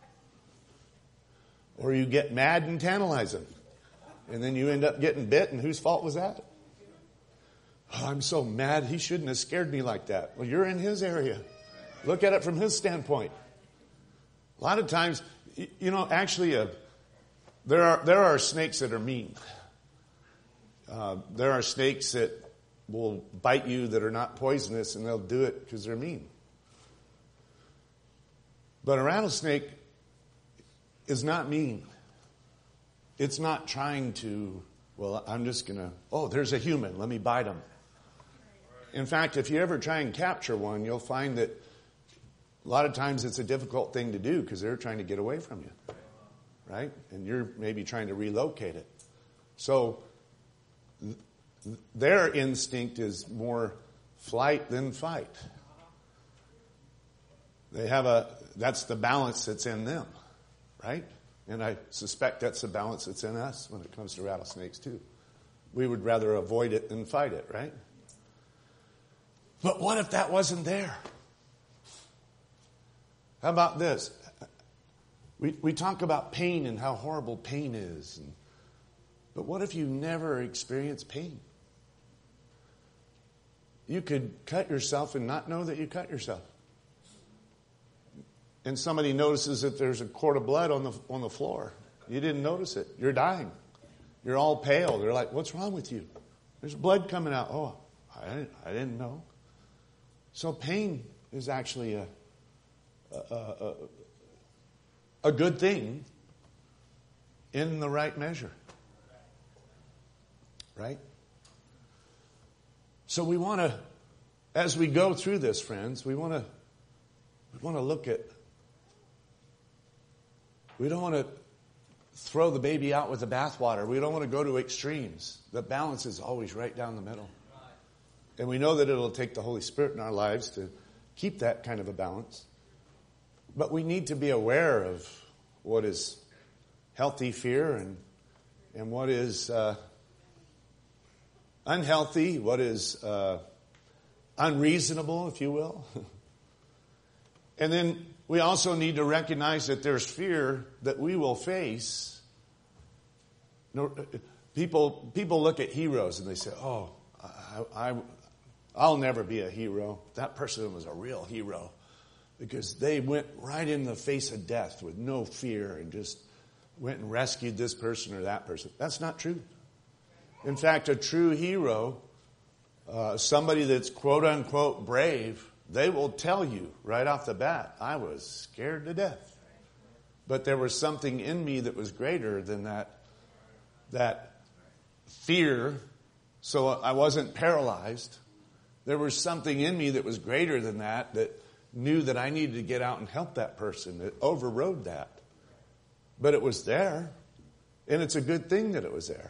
[SPEAKER 1] Or you get mad and tantalize him. And then you end up getting bit, and whose fault was that? Oh, I'm so mad. He shouldn't have scared me like that. Well, you're in his area. Look at it from his standpoint. A lot of times, you know, actually, uh, there are there are snakes that are mean. Uh, there are snakes that will bite you that are not poisonous, and they'll do it because they're mean. But a rattlesnake is not mean. It's not trying to, well, I'm just going to, oh, there's a human, let me bite him. In fact, if you ever try and capture one, you'll find that a lot of times it's a difficult thing to do because they're trying to get away from you, right? And you're maybe trying to relocate it. So th- their instinct is more flight than fight. They have a, that's the balance that's in them, right? And I suspect that's the balance that's in us when it comes to rattlesnakes too. We would rather avoid it than fight it, right? But what if that wasn't there? How about this? We we talk about pain and how horrible pain is. And, but what if you never experience pain? You could cut yourself and not know that you cut yourself. And somebody notices that there's a quart of blood on the on the floor. You didn't notice it. You're dying. You're all pale. They're like, what's wrong with you? There's blood coming out. Oh, I didn't, I didn't know. So pain is actually a, a, a, a good thing in the right measure. Right? So we want to, as we go through this, friends, we want to we want to look at, we don't want to throw the baby out with the bathwater. We don't want to go to extremes. The balance is always right down the middle. And we know that it'll take the Holy Spirit in our lives to keep that kind of a balance. But we need to be aware of what is healthy fear and and what is uh, unhealthy, what is uh, unreasonable, if you will. And then we also need to recognize that there's fear that we will face. People people look at heroes and they say, oh, I, I, I'll never be a hero. That person was a real hero because they went right in the face of death with no fear and just went and rescued this person or that person. That's not true. In fact, a true hero, uh, somebody that's quote unquote brave, they will tell you right off the bat, I was scared to death. But there was something in me that was greater than that, that fear. So I wasn't paralyzed. There was something in me that was greater than that, that knew that I needed to get out and help that person. It overrode that. But it was there. And it's a good thing that it was there.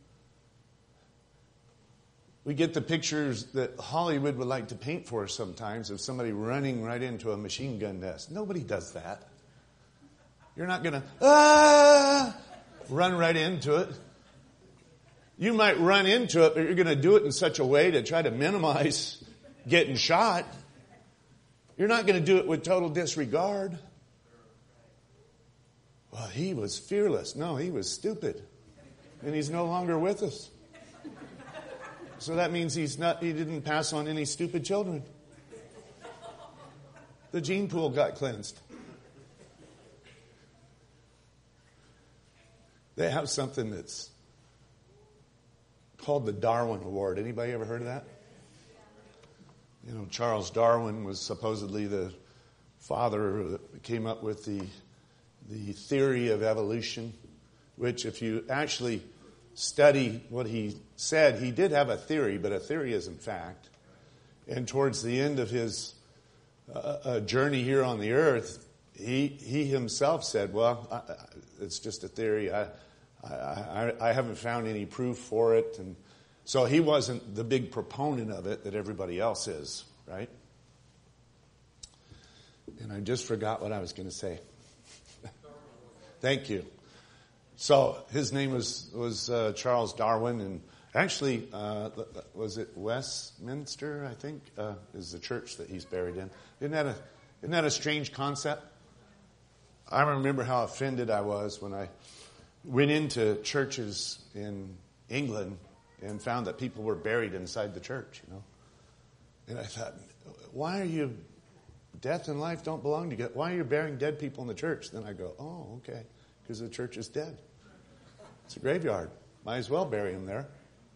[SPEAKER 1] We get the pictures that Hollywood would like to paint for us sometimes of somebody running right into a machine gun nest. Nobody does that. You're not going to ah, run right into it. You might run into it, but you're going to do it in such a way to try to minimize getting shot. You're not going to do it with total disregard. Well, he was fearless. No, he was stupid. And he's no longer with us. So that means he's not, he didn't pass on any stupid children. The gene pool got cleansed. They have something that's called the Darwin Award. Anybody ever heard of that? You know, Charles Darwin was supposedly the father that came up with the the theory of evolution, which if you actually study what he said, he did have a theory, but a theory isn't fact. And towards the end of his uh, uh, journey here on the earth, he he himself said, well, I, I, it's just a theory. I, I, I, I haven't found any proof for it. And so he wasn't the big proponent of it that everybody else is, right? And I just forgot what I was going to say. Thank you. So his name was, was uh, Charles Darwin, and actually, uh, was it Westminster, I think, uh, is the church that he's buried in. Isn't that a, isn't that a strange concept? I remember how offended I was when I went into churches in England and found that people were buried inside the church, you know. And I thought, why are you, death and life don't belong together. Why are you burying dead people in the church? Then I go, oh, okay, because the church is dead. It's a graveyard. Might as well bury them there.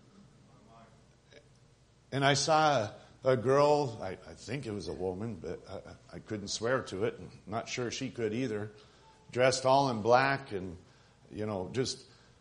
[SPEAKER 1] And I saw a, a girl, I, I think it was a woman, but I, I couldn't swear to it. And I'm not sure she could either. Dressed all in black and, you know, just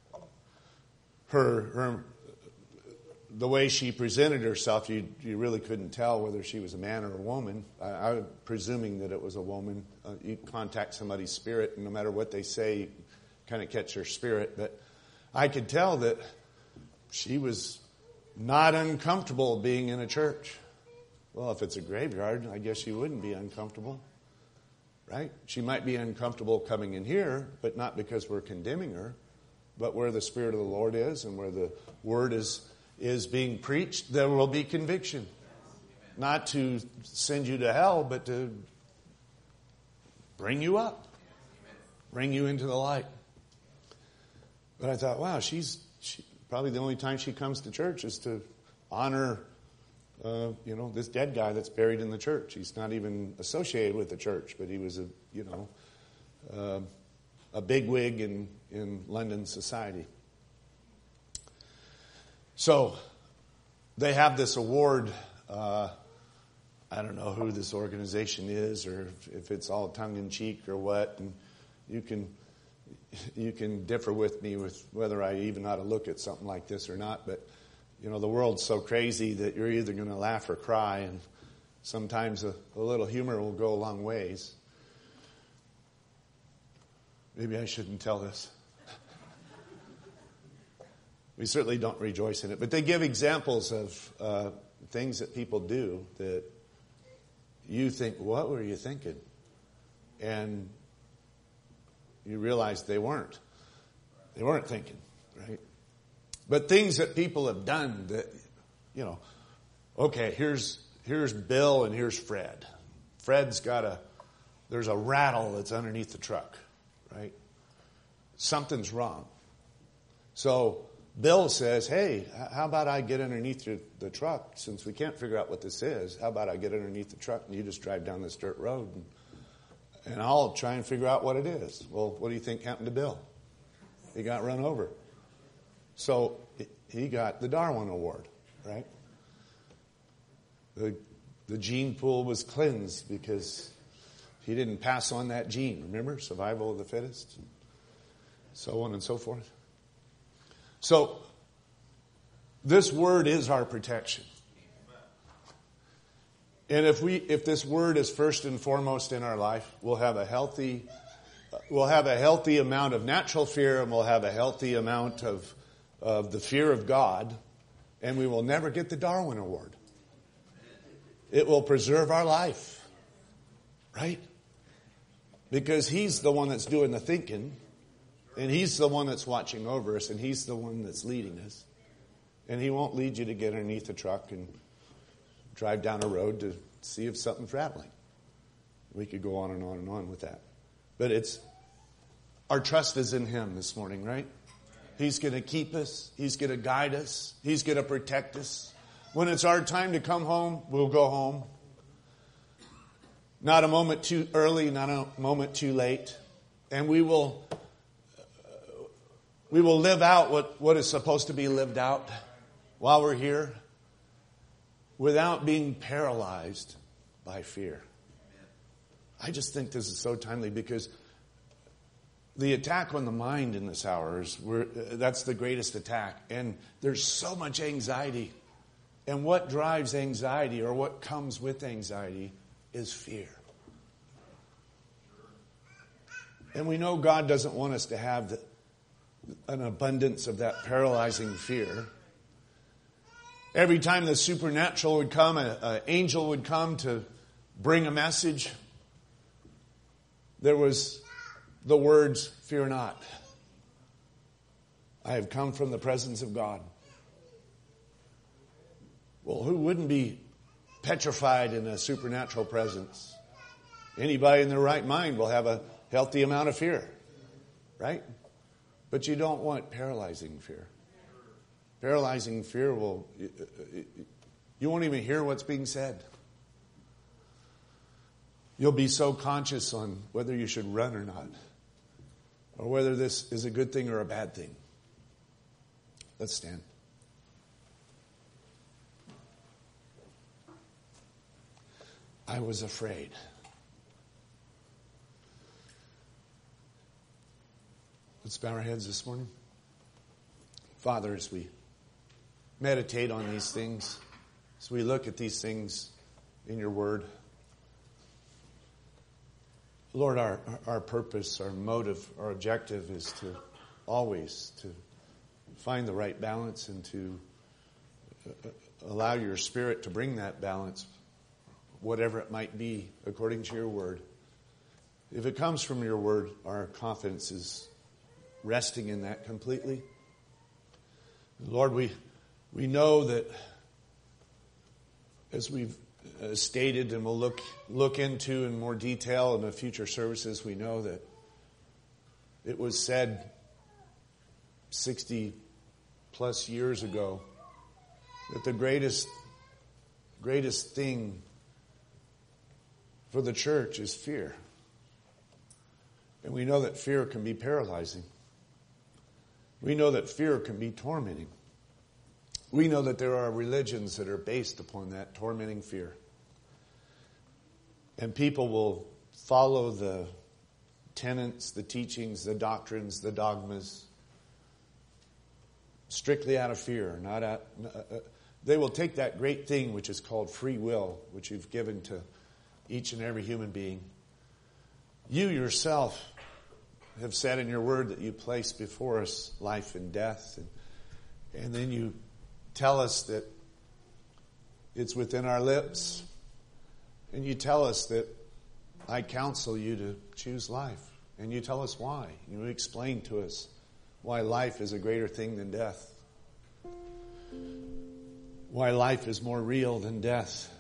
[SPEAKER 1] her, her the way she presented herself, you you really couldn't tell whether she was a man or a woman. I, I'm presuming that it was a woman. Uh, you contact somebody's spirit, and no matter what they say, you kind of catch their spirit. But I could tell that she was not uncomfortable being in a church. Well, if it's a graveyard, I guess she wouldn't be uncomfortable, right? She might be uncomfortable coming in here, but not because we're condemning her, but where the Spirit of the Lord is and where the Word is is being preached, there will be conviction. Not to send you to hell, but to bring you up. Bring you into the light. But I thought, wow, she's she, probably the only time she comes to church is to honor, uh, you know, this dead guy that's buried in the church. He's not even associated with the church, but he was a, you know, uh, a bigwig in, in London society. So they have this award. Uh, I don't know who this organization is, or if, if it's all tongue in cheek or what. And you can you can differ with me with whether I even ought to look at something like this or not. But you know, the world's so crazy that you're either going to laugh or cry, and sometimes a, a little humor will go a long ways. Maybe I shouldn't tell this. We certainly don't rejoice in it. But they give examples of uh, things that people do that you think, what were you thinking? And you realize they weren't. They weren't thinking, right? But things that people have done that, you know, okay, here's here's Bill and here's Fred. Fred's got a, there's a rattle that's underneath the truck, right? Something's wrong. So Bill says, hey, how about I get underneath the, the truck? Since we can't figure out what this is, how about I get underneath the truck and you just drive down this dirt road and, and I'll try and figure out what it is. Well, what do you think happened to Bill? He got run over. So he got the Darwin Award, right? The, the gene pool was cleansed because he didn't pass on that gene. Remember? Survival of the fittest. So on and so forth. So, this word is our protection. And if we, if this word is first and foremost in our life, we'll have a healthy, we'll have a healthy amount of natural fear, and we'll have a healthy amount of, of the fear of God, and we will never get the Darwin Award. It will preserve our life, right? Because He's the one that's doing the thinking. And He's the one that's watching over us, and He's the one that's leading us. And He won't lead you to get underneath the truck and drive down a road to see if something's rattling. We could go on and on and on with that. But it's, our trust is in Him this morning, right? He's going to keep us. He's going to guide us. He's going to protect us. When it's our time to come home, we'll go home. Not a moment too early, not a moment too late. And we will... We will live out what, what is supposed to be lived out while we're here without being paralyzed by fear. I just think this is so timely because the attack on the mind in this hour is we're, that's the greatest attack. And there's so much anxiety. And what drives anxiety or what comes with anxiety is fear. And we know God doesn't want us to have the, an abundance of that paralyzing fear. Every time the supernatural would come, an angel would come to bring a message, there was the words, "Fear not. I have come from the presence of God." Well, who wouldn't be petrified in a supernatural presence? Anybody in their right mind will have a healthy amount of fear, right? But you don't want paralyzing fear. Paralyzing fear will, you won't even hear what's being said. You'll be so conscious on whether you should run or not, or whether this is a good thing or a bad thing. Let's stand. I was afraid. Let's bow our heads this morning. Father, as we meditate on these things, as we look at these things in your word, Lord, our, our purpose, our motive, our objective is to always to find the right balance and to allow your Spirit to bring that balance, whatever it might be, according to your word. If it comes from your word, our confidence is resting in that completely. Lord, we we know that, as we've uh, stated and we'll look look into in more detail in the future services, we know that it was said sixty plus years ago that the greatest greatest thing for the church is fear. And we know that fear can be paralyzing. We know that fear can be tormenting. We know that there are religions that are based upon that tormenting fear. And people will follow the tenets, the teachings, the doctrines, the dogmas, strictly out of fear. Not out, uh, they will take that great thing which is called free will, which you've given to each and every human being. You yourself have said in your word that you place before us life and death. And, and then you tell us that it's within our lips. And you tell us that I counsel you to choose life. And you tell us why. You explain to us why life is a greater thing than death. Why life is more real than death.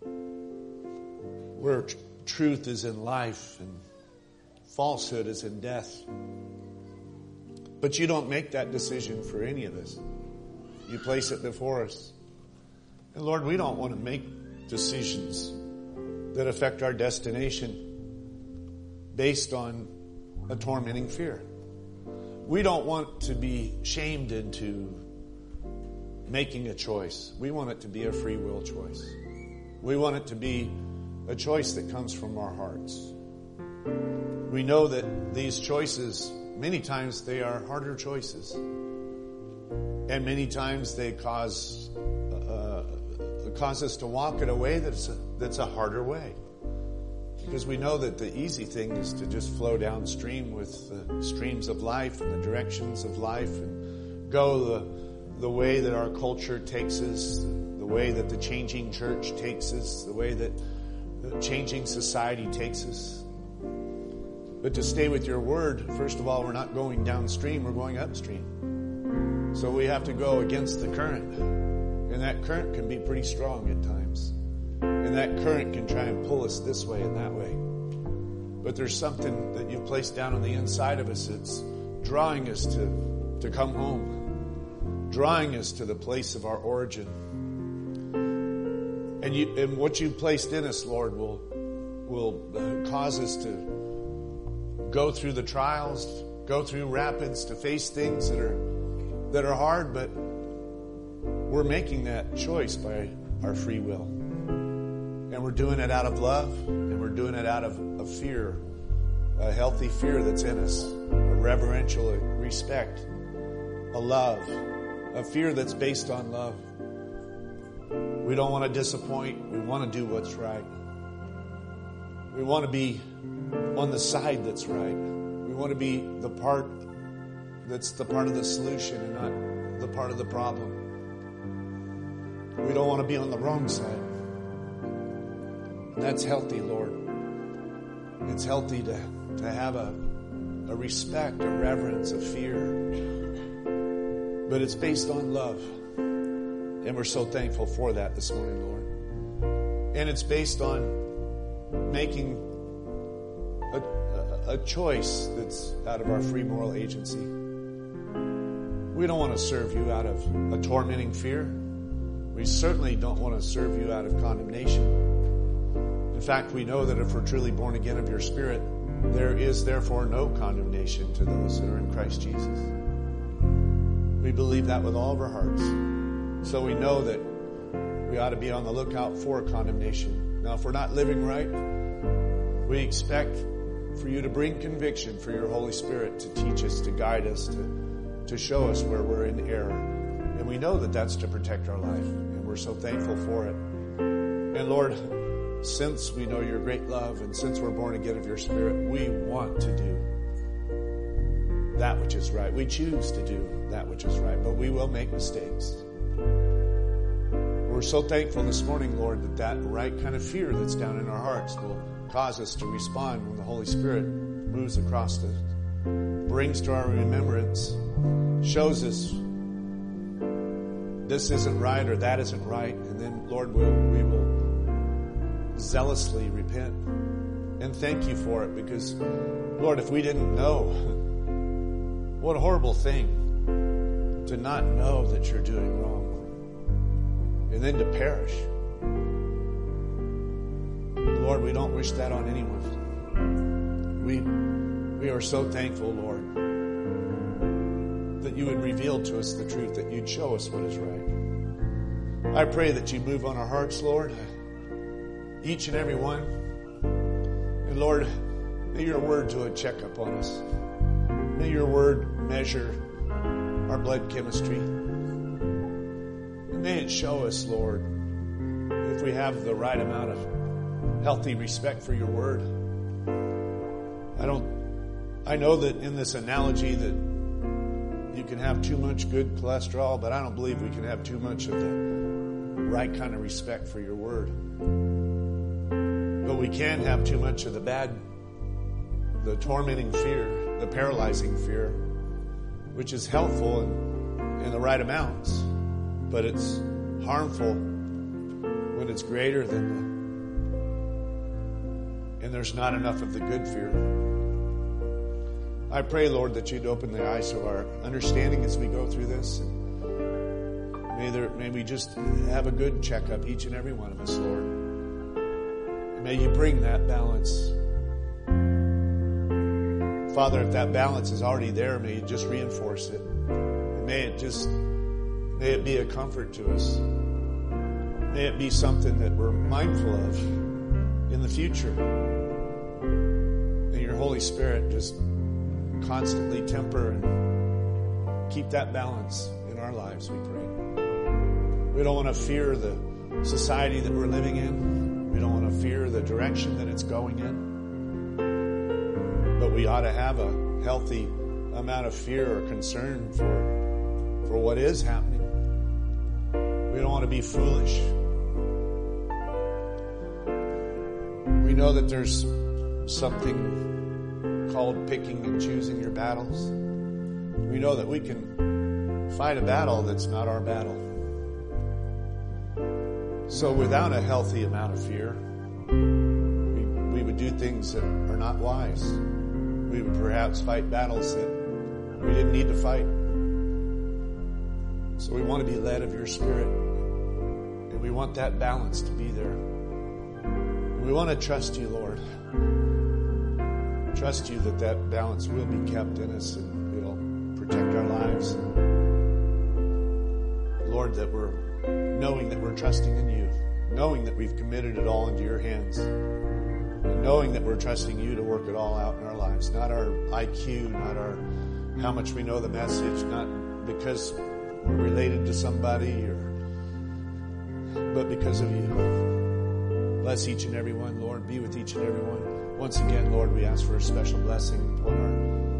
[SPEAKER 1] Where tr- truth is in life and falsehood is in death. But you don't make that decision for any of us. You place it before us. And Lord, we don't want to make decisions that affect our destination based on a tormenting fear. We don't want to be shamed into making a choice. We want it to be a free will choice. We want it to be a choice that comes from our hearts. We know that these choices, many times they are harder choices. And many times they cause uh, cause us to walk in a way that's a, that's a harder way. Because we know that the easy thing is to just flow downstream with the streams of life and the directions of life and go the, the way that our culture takes us, the way that the changing church takes us, the way that the changing society takes us. But to stay with your word, first of all, we're not going downstream, we're going upstream. So we have to go against the current. And that current can be pretty strong at times. And that current can try and pull us this way and that way. But there's something that you've placed down on the inside of us that's drawing us to, to come home. Drawing us to the place of our origin. And, you, and what you've placed in us, Lord, will, will cause us to go through the trials, go through rapids, to face things that are that are hard, but we're making that choice by our free will. And we're doing it out of love, and we're doing it out of, of fear, a healthy fear that's in us, a reverential respect, a love, a fear that's based on love. We don't want to disappoint. We want to do what's right. We want to be on the side that's right. want to be the part that's the part of the solution and not the part of the problem. We don't want to be on the wrong side. And that's healthy, Lord. It's healthy to, to have a, a respect, a reverence, a fear. But it's based on love. And we're so thankful for that this morning, Lord. And it's based on making a, a, a choice that's out of our free moral agency. We don't want to serve you out of a tormenting fear. We certainly don't want to serve you out of condemnation. In fact, we know that if we're truly born again of your Spirit, there is therefore no condemnation to those that are in Christ Jesus. We believe that with all of our hearts. So we know that we ought to be on the lookout for condemnation. Now, if we're not living right, we expect for you to bring conviction, for your Holy Spirit to teach us, to guide us, to, to show us where we're in error. And we know that that's to protect our life. And we're so thankful for it. And Lord, since we know your great love and since we're born again of your Spirit, we want to do that which is right. We choose to do that which is right, but we will make mistakes. We're so thankful this morning, Lord, that that right kind of fear that's down in our hearts will cause us to respond when the Holy Spirit moves across us, brings to our remembrance, shows us this isn't right or that isn't right. And then, Lord, we'll, we will zealously repent and thank you for it because, Lord, if we didn't know, what a horrible thing to not know that you're doing wrong and then to perish. Lord, we don't wish that on anyone. We, we are so thankful, Lord, that you would reveal to us the truth, that you'd show us what is right. I pray that you move on our hearts, Lord, each and every one. And Lord, may your word do a checkup on us. May your word measure our blood chemistry. And may it show us, Lord, if we have the right amount of healthy respect for your word. I don't, I know that in this analogy that you can have too much good cholesterol, but I don't believe we can have too much of the right kind of respect for your word. But we can have too much of the bad, the tormenting fear, the paralyzing fear, which is helpful in, in the right amounts, but it's harmful when it's greater than the, and there's not enough of the good fear. I pray, Lord, that you'd open the eyes of our understanding as we go through this. And may there, may we just have a good checkup, each and every one of us, Lord. And may you bring that balance. Father, if that balance is already there, may you just reinforce it. And may it just, may it be a comfort to us. May it be something that we're mindful of in the future. May your Holy Spirit just constantly temper and keep that balance in our lives, we pray. We don't want to fear the society that we're living in. We don't want to fear the direction that it's going in. But we ought to have a healthy amount of fear or concern for, for what is happening. We don't want to be foolish. We know that there's something called picking and choosing your battles. We know that we can fight a battle that's not our battle. So without a healthy amount of fear, we, we would do things that are not wise. We would perhaps fight battles that we didn't need to fight. So we want to be led of your Spirit. And we want that balance to be there. And we want to trust you, Lord. Trust you that that balance will be kept in us and it'll protect our lives. Lord, that we're knowing that we're trusting in you, knowing that we've committed it all into your hands, and knowing that we're trusting you to work it all out in our lives. Not our I Q, not our how much we know the message, not because we're related to somebody, or but because of you. Bless each and every one, Lord. Be with each and every one. Once again, Lord, we ask for a special blessing upon our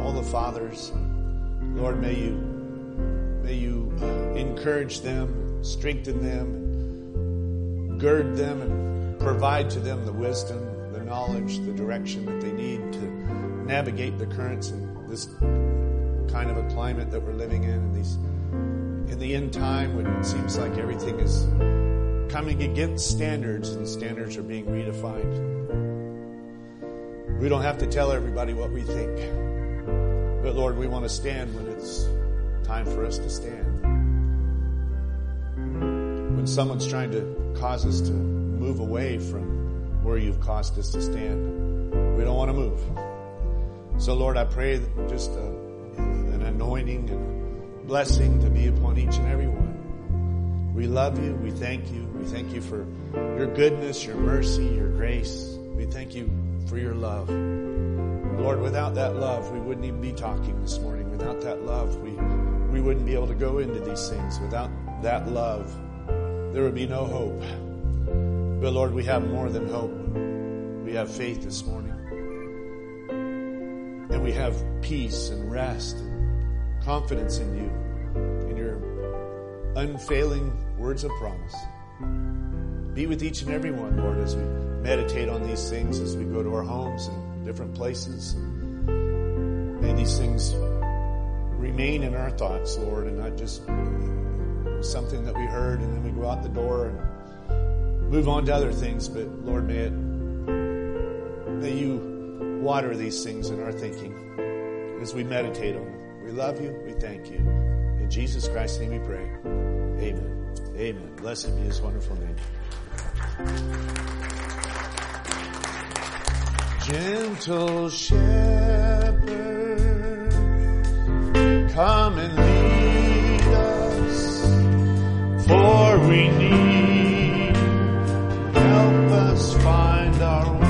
[SPEAKER 1] all the fathers. Lord, may you, may you uh, encourage them, strengthen them, gird them, and provide to them the wisdom, the knowledge, the direction that they need to navigate the currents in this kind of a climate that we're living in, in these, in the end time when it seems like everything is coming against standards and standards are being redefined. We don't have to tell everybody what we think, but Lord, we want to stand when it's time for us to stand. When someone's trying to cause us to move away from where you've caused us to stand, we don't want to move. So Lord, I pray that just a, an anointing and a blessing to be upon each and every one. We love you. We thank you. We thank you for your goodness, your mercy, your grace. We thank you for your love. Lord, without that love, we wouldn't even be talking this morning. Without that love, we, we wouldn't be able to go into these things. Without that love, there would be no hope. But Lord, we have more than hope. We have faith this morning. And we have peace and rest and confidence in you, in your unfailing words of promise. Be with each and every one, Lord, as we meditate on these things, as we go to our homes and different places. May these things remain in our thoughts, Lord, and not just something that we heard and then we go out the door and move on to other things. But Lord, may it, may you water these things in our thinking as we meditate on them. We love you. We thank you. In Jesus Christ's name we pray. Amen. Amen. Blessed be his wonderful name. Gentle shepherd, come and lead us, for we need help us find our way.